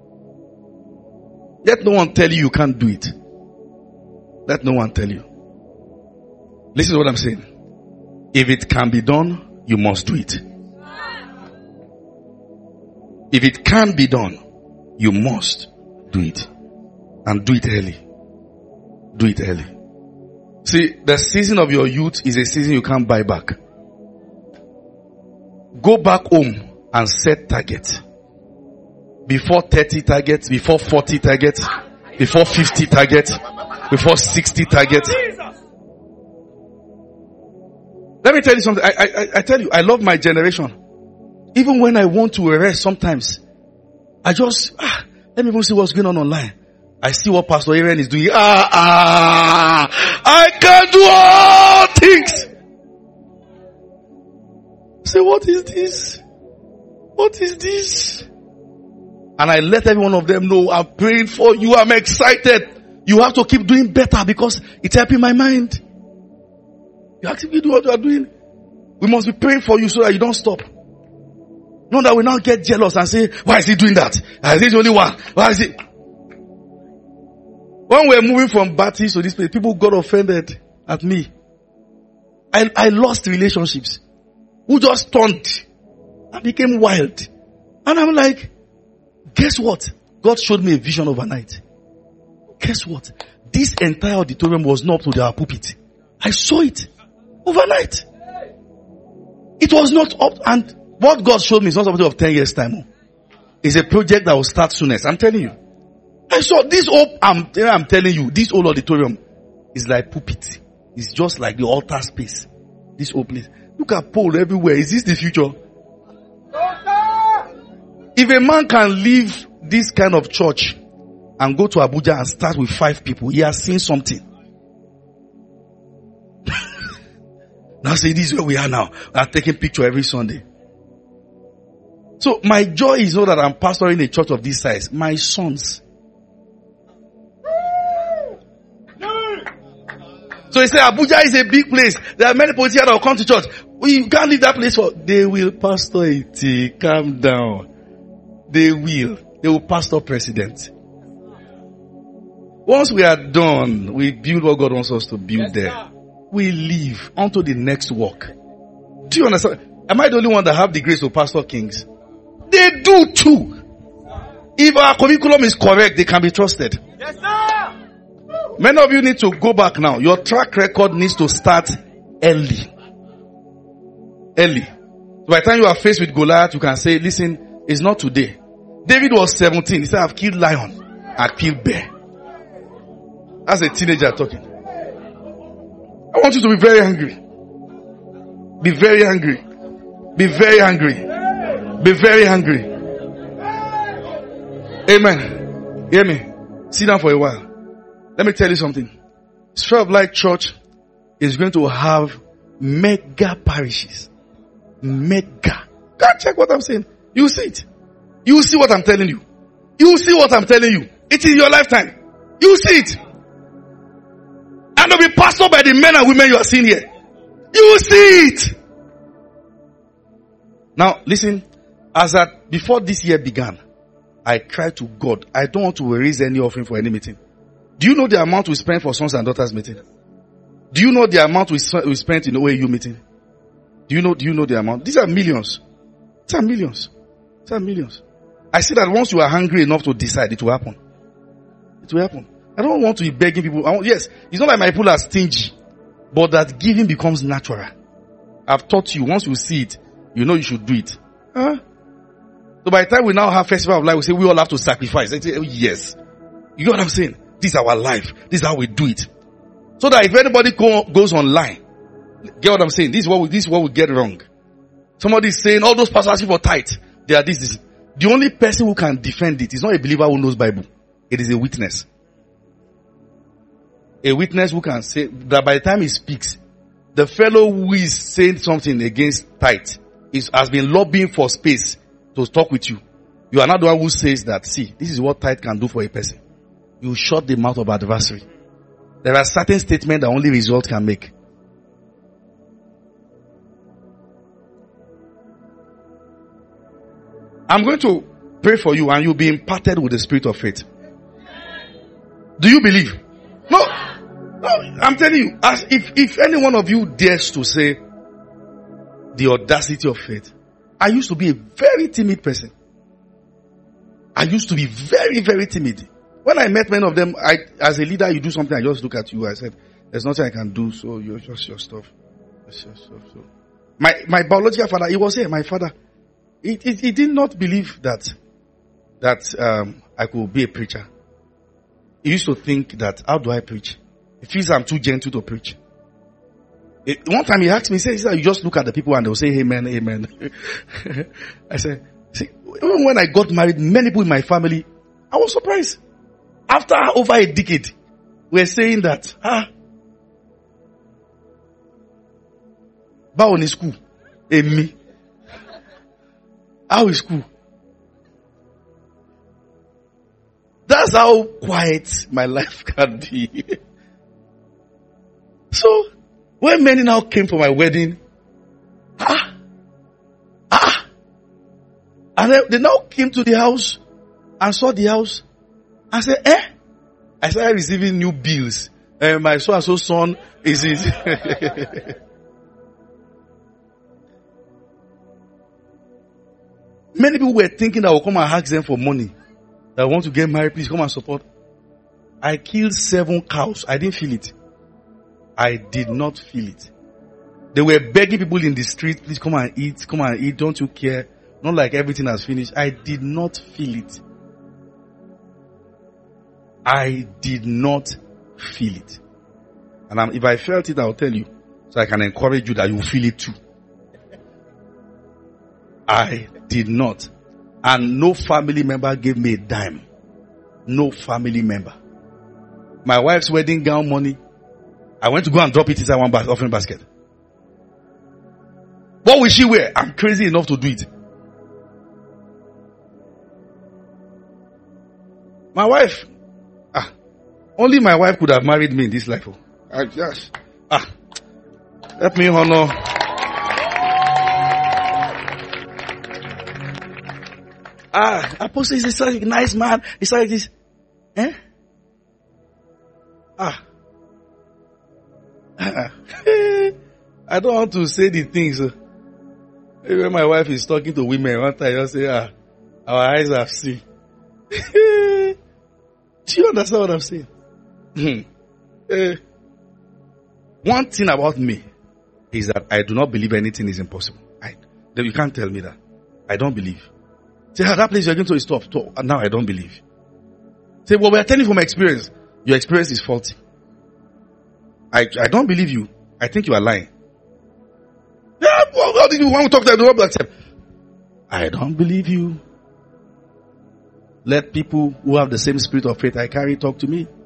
S2: Let no one tell you you can't do it. Let no one tell you. Listen to what I'm saying. If it can be done, you must do it. If it can be done, you must do it. And do it early. Do it early. See, the season of your youth is a season you can't buy back. Go back home and set targets. Before thirty targets, before forty targets, before fifty targets, before sixty targets. Let me tell you something. I, I, I tell you, I love my generation. Even when I want to rest sometimes, I just, ah, let me even see what's going on online. I see what Pastor Aaron is doing. Ah, ah, I can do all things. Say, what is this? What is this? And I let every one of them know, I'm praying for you. I'm excited. You have to keep doing better because it's helping my mind. You have to do what you are doing. We must be praying for you so that you don't stop. Not that we now get jealous and say, why is he doing that? Is he the only one? Why is it? When we were moving from Baptist to this place, people got offended at me. I, I lost relationships. Who just turned and became wild. And I'm like, guess what? God showed me a vision overnight. Guess what? This entire auditorium was not up to their pulpit. I saw it overnight. It was not up, and what God showed me is not something of ten years time. It's a project that will start soonest. I'm telling you. I saw this whole, I'm, I'm telling you, this whole auditorium is like pulpit. It's just like the altar space. This whole place. Look at pole everywhere. Is this the future? If a man can leave this kind of church and go to Abuja and start with five people, he has seen something. Now say, this is where we are now. We are taking picture every Sunday. So my joy is not that I'm pastoring a church of this size. My sons. So he said, Abuja is a big place. There are many politicians that will come to church. We can't leave that place for, they will pastor it. Calm down. They will. They will pastor president. Once we are done, we build what God wants us to build there. We leave onto the next work. Do you understand? Am I the only one that have the grace to pastor kings? They do too. If our curriculum is correct, they can be trusted. Yes, sir. Many of you need to go back now. Your track record needs to start early. Early. By the time you are faced with Goliath, you can say, listen, it's not today. David was seventeen. He said, I've killed lion. I've killed bear. As a teenager talking. I want you to be very angry. Be very angry. Be very angry. Be very angry. Amen. Hear me. Sit down for a while. Let me tell you something. Sphere of Light Church is going to have mega parishes. Mega. Go and check what I'm saying. You see it. You see what I'm telling you. You see what I'm telling you. It is your lifetime. You see it. And they'll be pastored by the men and women you are seeing here. You see it. Now, listen. As that before this year began, I cried to God. I don't want to raise any offering for any meeting. Do you know the amount we spend for sons and daughters meeting? Do you know the amount we, we spent in O A U meeting? Do you know, do you know the amount? These are millions. These are millions. These are millions. I see that once you are hungry enough to decide, it will happen. It will happen. I don't want to be begging people. I want, yes, it's not like my people are stingy, but that giving becomes natural. I've taught you, once you see it, you know you should do it. Huh? So by the time we now have Festival of Life, we say we all have to sacrifice. I say, oh, yes. You know what I'm saying? This is our life. This is how we do it. So that if anybody go, goes online, get what I'm saying? This is what we, this is what we get wrong. Somebody is saying all those pastors for tithe. They are this, this. The only person who can defend it is not a believer who knows Bible. It is a witness. A witness who can say that by the time he speaks, the fellow who is saying something against tithe is, has been lobbying for space to talk with you. You are not the one who says that, see, this is what tithe can do for a person. You shut the mouth of adversary. There are certain statements that only result can make. I'm going to pray for you and you'll be imparted with the spirit of faith. Do you believe? No. No, I'm telling you, as if, if any one of you dares to say the audacity of faith. I used to be a very timid person. I used to be very, very timid. When I met many of them, I, as a leader, you do something, I just look at you. I said, there's nothing I can do, so you're just your stuff. Just your stuff. So, my, my biological father, he was here, my father. He, he, he did not believe that, that, um, I could be a preacher. He used to think that, how do I preach? He feels I'm too gentle to preach. It, one time he asked me, he said, you just look at the people and they'll say, amen, amen. I said, see, even when I got married, many people in my family, I was surprised. After over a decade, we're saying that, ah, Bao is school, and me. How is school? That's how quiet my life can be. So, when many now came for my wedding, ah, ah, and they, they now came to the house and saw the house and said, eh? I started receiving new bills. And my so and so son is it. Many people were thinking that I will come and ask them for money. That I want to get married, please come and support. I killed seven cows. I didn't feel it. I did not feel it. They were begging people in the street, please come and eat, come and eat, don't you care? Not like everything has finished. I did not feel it. I did not feel it. And I'm, if I felt it, I'll tell you. So I can encourage you that you feel it too. I did not. And no family member gave me a dime. No family member. My wife's wedding gown money, I went to go and drop it inside one bas- offering basket. What will she wear? I'm crazy enough to do it. My wife, ah, only my wife could have married me in this life. Oh. I just, ah, let me honor. Ah, Apostle is such a nice man. He's like this. Eh? Ah. I don't want to say the things. When my wife is talking to women, one time I just say, ah, our eyes have seen. Do you understand what I'm saying? uh, one thing about me is that I do not believe anything is impossible. I, you can't tell me that. I don't believe. Say, ah, that place you're going to is tough. Now I don't believe. Say, well, we are telling you from experience. Your experience is faulty. I, I don't believe you. I think you are lying. Yeah, well, how did you want to talk to them? I don't believe you. Let people who have the same spirit of faith I carry talk to me.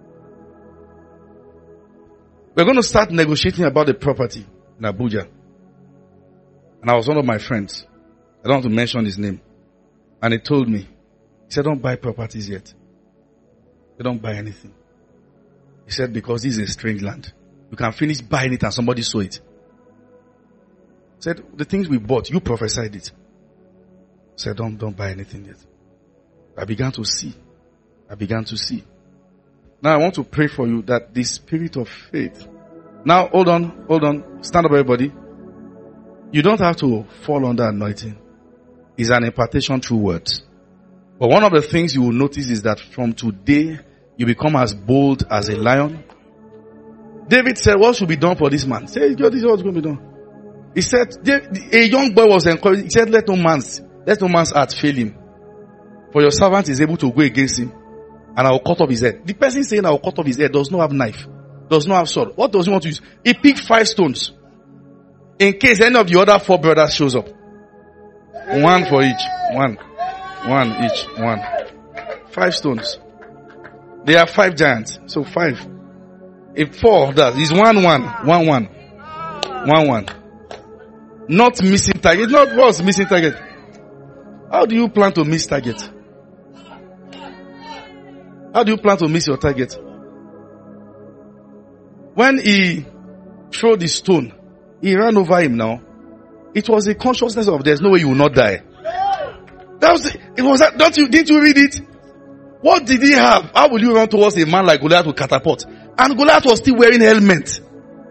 S2: We're going to start negotiating about the property in Abuja. And I was one of my friends. I don't want to mention his name. And he told me, he said, don't buy properties yet. They don't buy anything. He said, because this is a strange land. You can finish buying it and somebody saw it. He said, the things we bought, you prophesied it. He said, don't, don't buy anything yet. I began to see. I began to see. Now I want to pray for you that the spirit of faith. Now hold on, hold on. Stand up everybody. You don't have to fall under anointing. It's an impartation through words. But one of the things you will notice is that from today, you become as bold as a lion. David said, what should be done for this man? He said, this is what's going to be done. He said, a young boy was encouraged. He said, let no man's, let no man's heart fail him. For your servant is able to go against him, and I will cut off his head. The person saying I will cut off his head does not have knife, does not have sword. What does he want to use? He picked five stones. In case any of the other four brothers shows up. One for each. One. One each. One. Five stones. There are five giants. So five. If four of that is one one. One one. One one. Not missing target. Not what's missing target. How do you plan to miss target? How do you plan to miss your target? When he threw the stone, he ran over him now. It was a consciousness of there's no way you will not die. That was, it was that, don't you, didn't you read it? What did he have? How will you run towards a man like Goliath with catapult? And Goliath was still wearing helmet.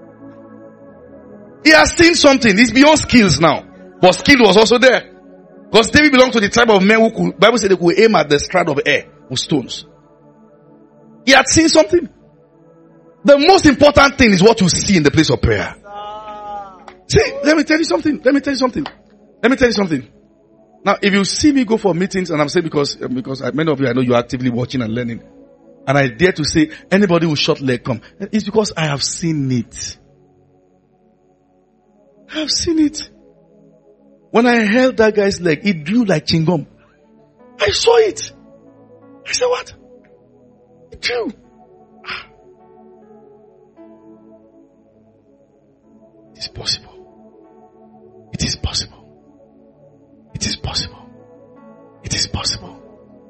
S2: He has seen something. It's beyond skills now. But skill was also there. Because David belonged to the tribe of men who could, Bible said they could aim at the strand of air with stones. He had seen something. The most important thing is what you see in the place of prayer. See, let me tell you something. Let me tell you something. Let me tell you something. Now, if you see me go for meetings, and I'm saying because, because many of you, I know you're actively watching and learning. And I dare to say, anybody with short leg come. It's because I have seen it. I have seen it. When I held that guy's leg, it drew like chewing-gum. I saw it. I said, what? It drew. It is possible. It is possible. It is possible. It is possible.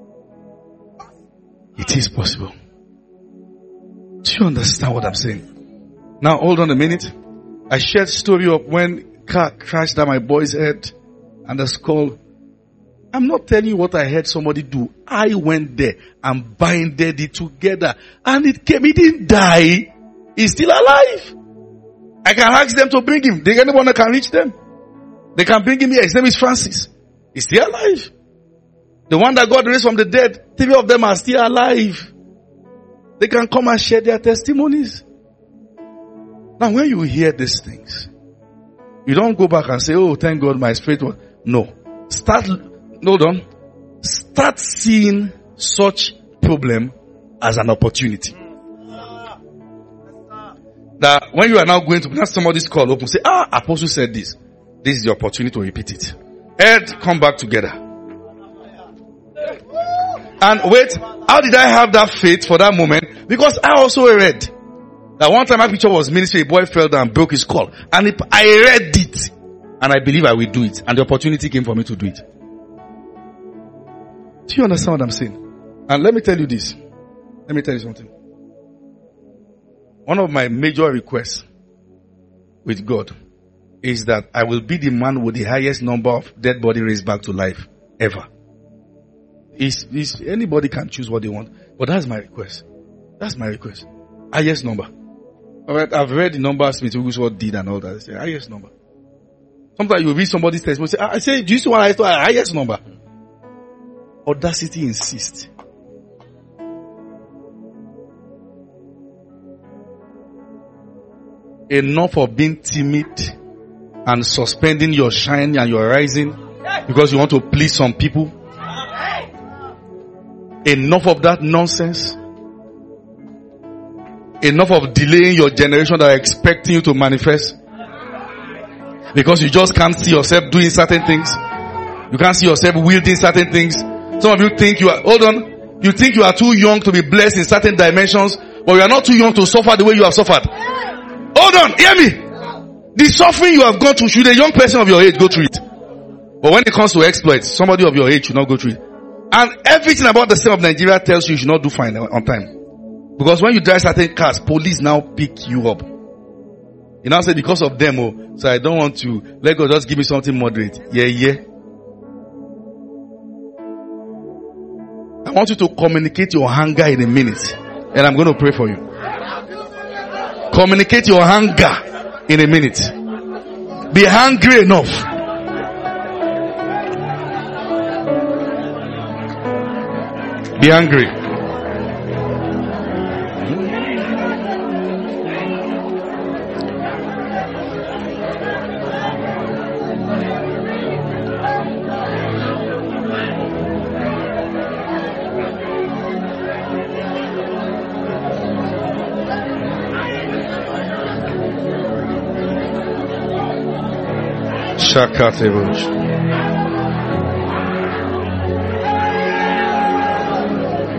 S2: It is possible. Do you understand what I'm saying? Now hold on a minute. I shared story of when car crashed down my boy's head and the skull. I'm not telling you what I heard somebody do. I went there and binded it together and it came. He didn't die. He's still alive. I can ask them to bring him. They anyone that can reach them. They can bring him here. His name is Francis. He's still alive. The one that God raised from the dead, three of them are still alive. They can come and share their testimonies. Now when you hear these things, you don't go back and say, oh, thank God my spirit was. No. Start, hold on. Start seeing such problem as an opportunity. That when you are now going to have somebody's call open, say, ah, Apostle said this. This is the opportunity to repeat it. Ed, come back together. And wait, how did I have that faith for that moment? Because I also read that one time my picture was ministry, a boy fell down and broke his skull. And it, I read it. And I believe I will do it. And the opportunity came for me to do it. Do you understand what I'm saying? And let me tell you this. Let me tell you something. One of my major requests with God is that I will be the man with the highest number of dead body raised back to life ever. It's, it's, anybody can choose what they want, but that's my request. That's my request. Highest number. Alright, I've read the numbers Smith Wigglesworth did and all that. I say highest number. Sometimes you read somebody's testimony, say, I say, do you see what I thought? Highest number. Audacity insists. Enough of being timid and suspending your shine and your rising because you want to please some people. Enough of that nonsense. Enough of delaying your generation that are expecting you to manifest. Because you just can't see yourself doing certain things. You can't see yourself wielding certain things. Some of you think you are, hold on, you think you are too young to be blessed in certain dimensions, but you are not too young to suffer the way you have suffered. Hold on, hear me. The suffering you have gone through, should a young person of your age go through it? But when it comes to exploits, somebody of your age should not go through it. And everything about the state of Nigeria tells you you should not do fine on time. Because when you drive certain cars, police now pick you up. You now say because of them, oh, so I don't want to, let God just give me something moderate. Yeah, yeah. I want you to communicate your hunger in a minute. And I'm going to pray for you. Communicate your hunger in a minute. Be hungry enough. Be hungry. Shakatebush.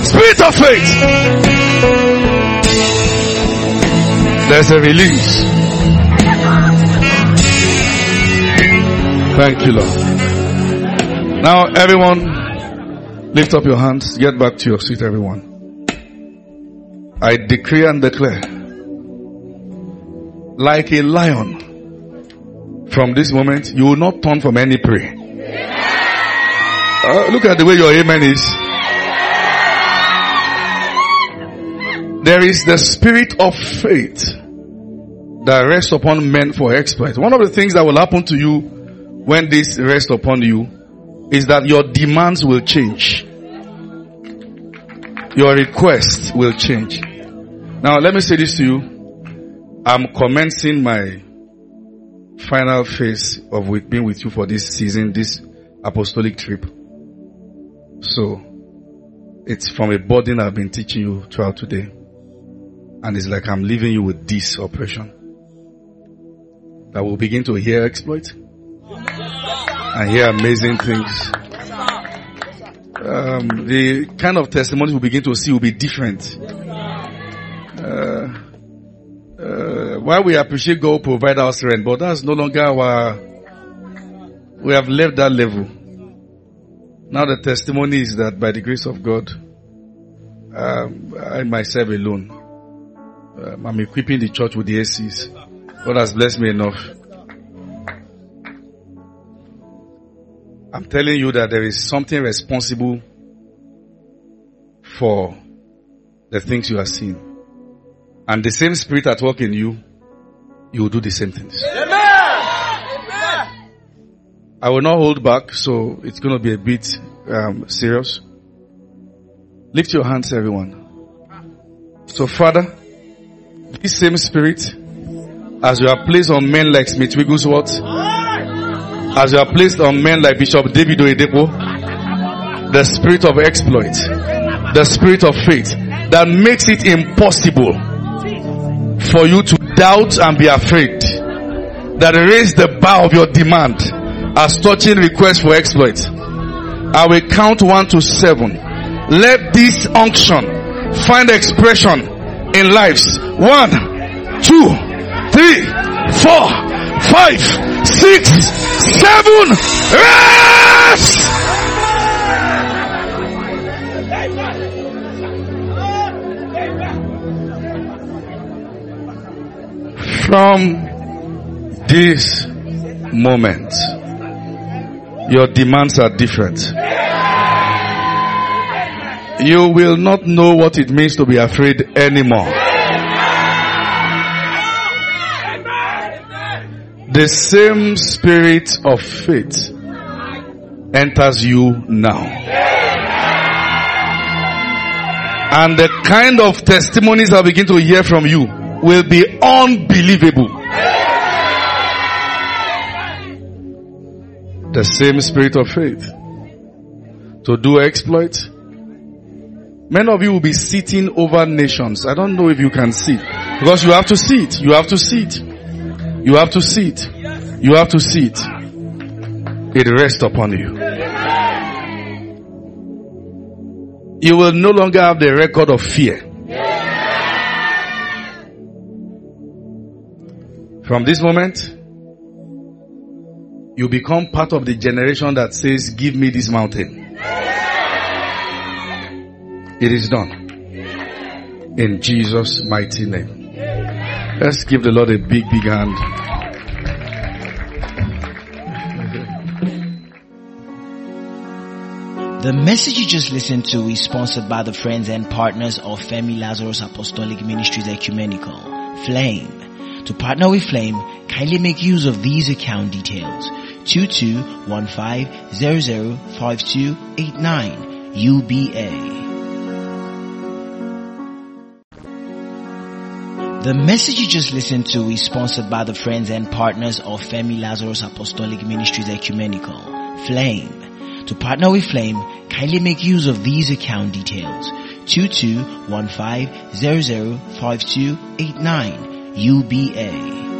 S2: Spirit of faith. There's a release. Thank you, Lord. Now, everyone, lift up your hands. Get back to your seat, everyone. I decree and declare, like a lion, from this moment, you will not turn from any prey. Uh, look at the way your amen is. There is the spirit of faith that rests upon men for exploit. One of the things that will happen to you when this rests upon you is that your demands will change. Your requests will change. Now let me say this to you. I'm commencing my final phase of with being with you for this season, this apostolic trip. So, it's from a burden I've been teaching you throughout today. And it's like I'm leaving you with this operation. That will begin to hear exploits and hear amazing things. Um, the kind of testimonies we begin to see will be different. Uh, uh, while we appreciate God provide our strength, but that's no longer our, we have left that level. Now the testimony is that by the grace of God, um, I myself alone, um, I'm equipping the church with the A Cs. God has blessed me enough. I'm telling you that there is something responsible for the things you are seeing. And the same spirit at work in you, you will do the same things. Amen. I will not hold back, so it's going to be a bit um, serious. Lift your hands, everyone. So, Father, this same spirit, as you are placed on men like Smith Wigglesworth, as you are placed on men like Bishop David Oyedepo, the spirit of exploit, the spirit of faith that makes it impossible for you to doubt and be afraid, that raise the bar of your demand as touching requests for exploit. I will count one to seven. Let this unction find expression in lives. One, two, three, four, five, six, seven. Rest! From this moment, your demands are different. You will not know what it means to be afraid anymore. The same spirit of faith enters you now. And the kind of testimonies I begin to hear from you will be unbelievable. The same spirit of faith to do exploits. Many of you will be sitting over nations. I don't know if you can see it. Because you have to see it. You have to see it. You have to see it. You have to see it. It rests upon you. You will no longer have the record of fear. From this moment, you become part of the generation that says, give me this mountain. It is done. In Jesus' mighty name. Let's give the Lord a big, big hand.
S1: The message you just listened to is sponsored by the friends and partners of Femi Lazarus Apostolic Ministries Ecumenical, Flame. To partner with Flame, kindly make use of these account details. two two one five zero zero five two eight nine U B A. The message you just listened to is sponsored by the friends and partners of Femi Lazarus Apostolic Ministries Ecumenical, Flame. To partner with Flame, kindly make use of these account details. two two one five zero zero five two eight nine U B A.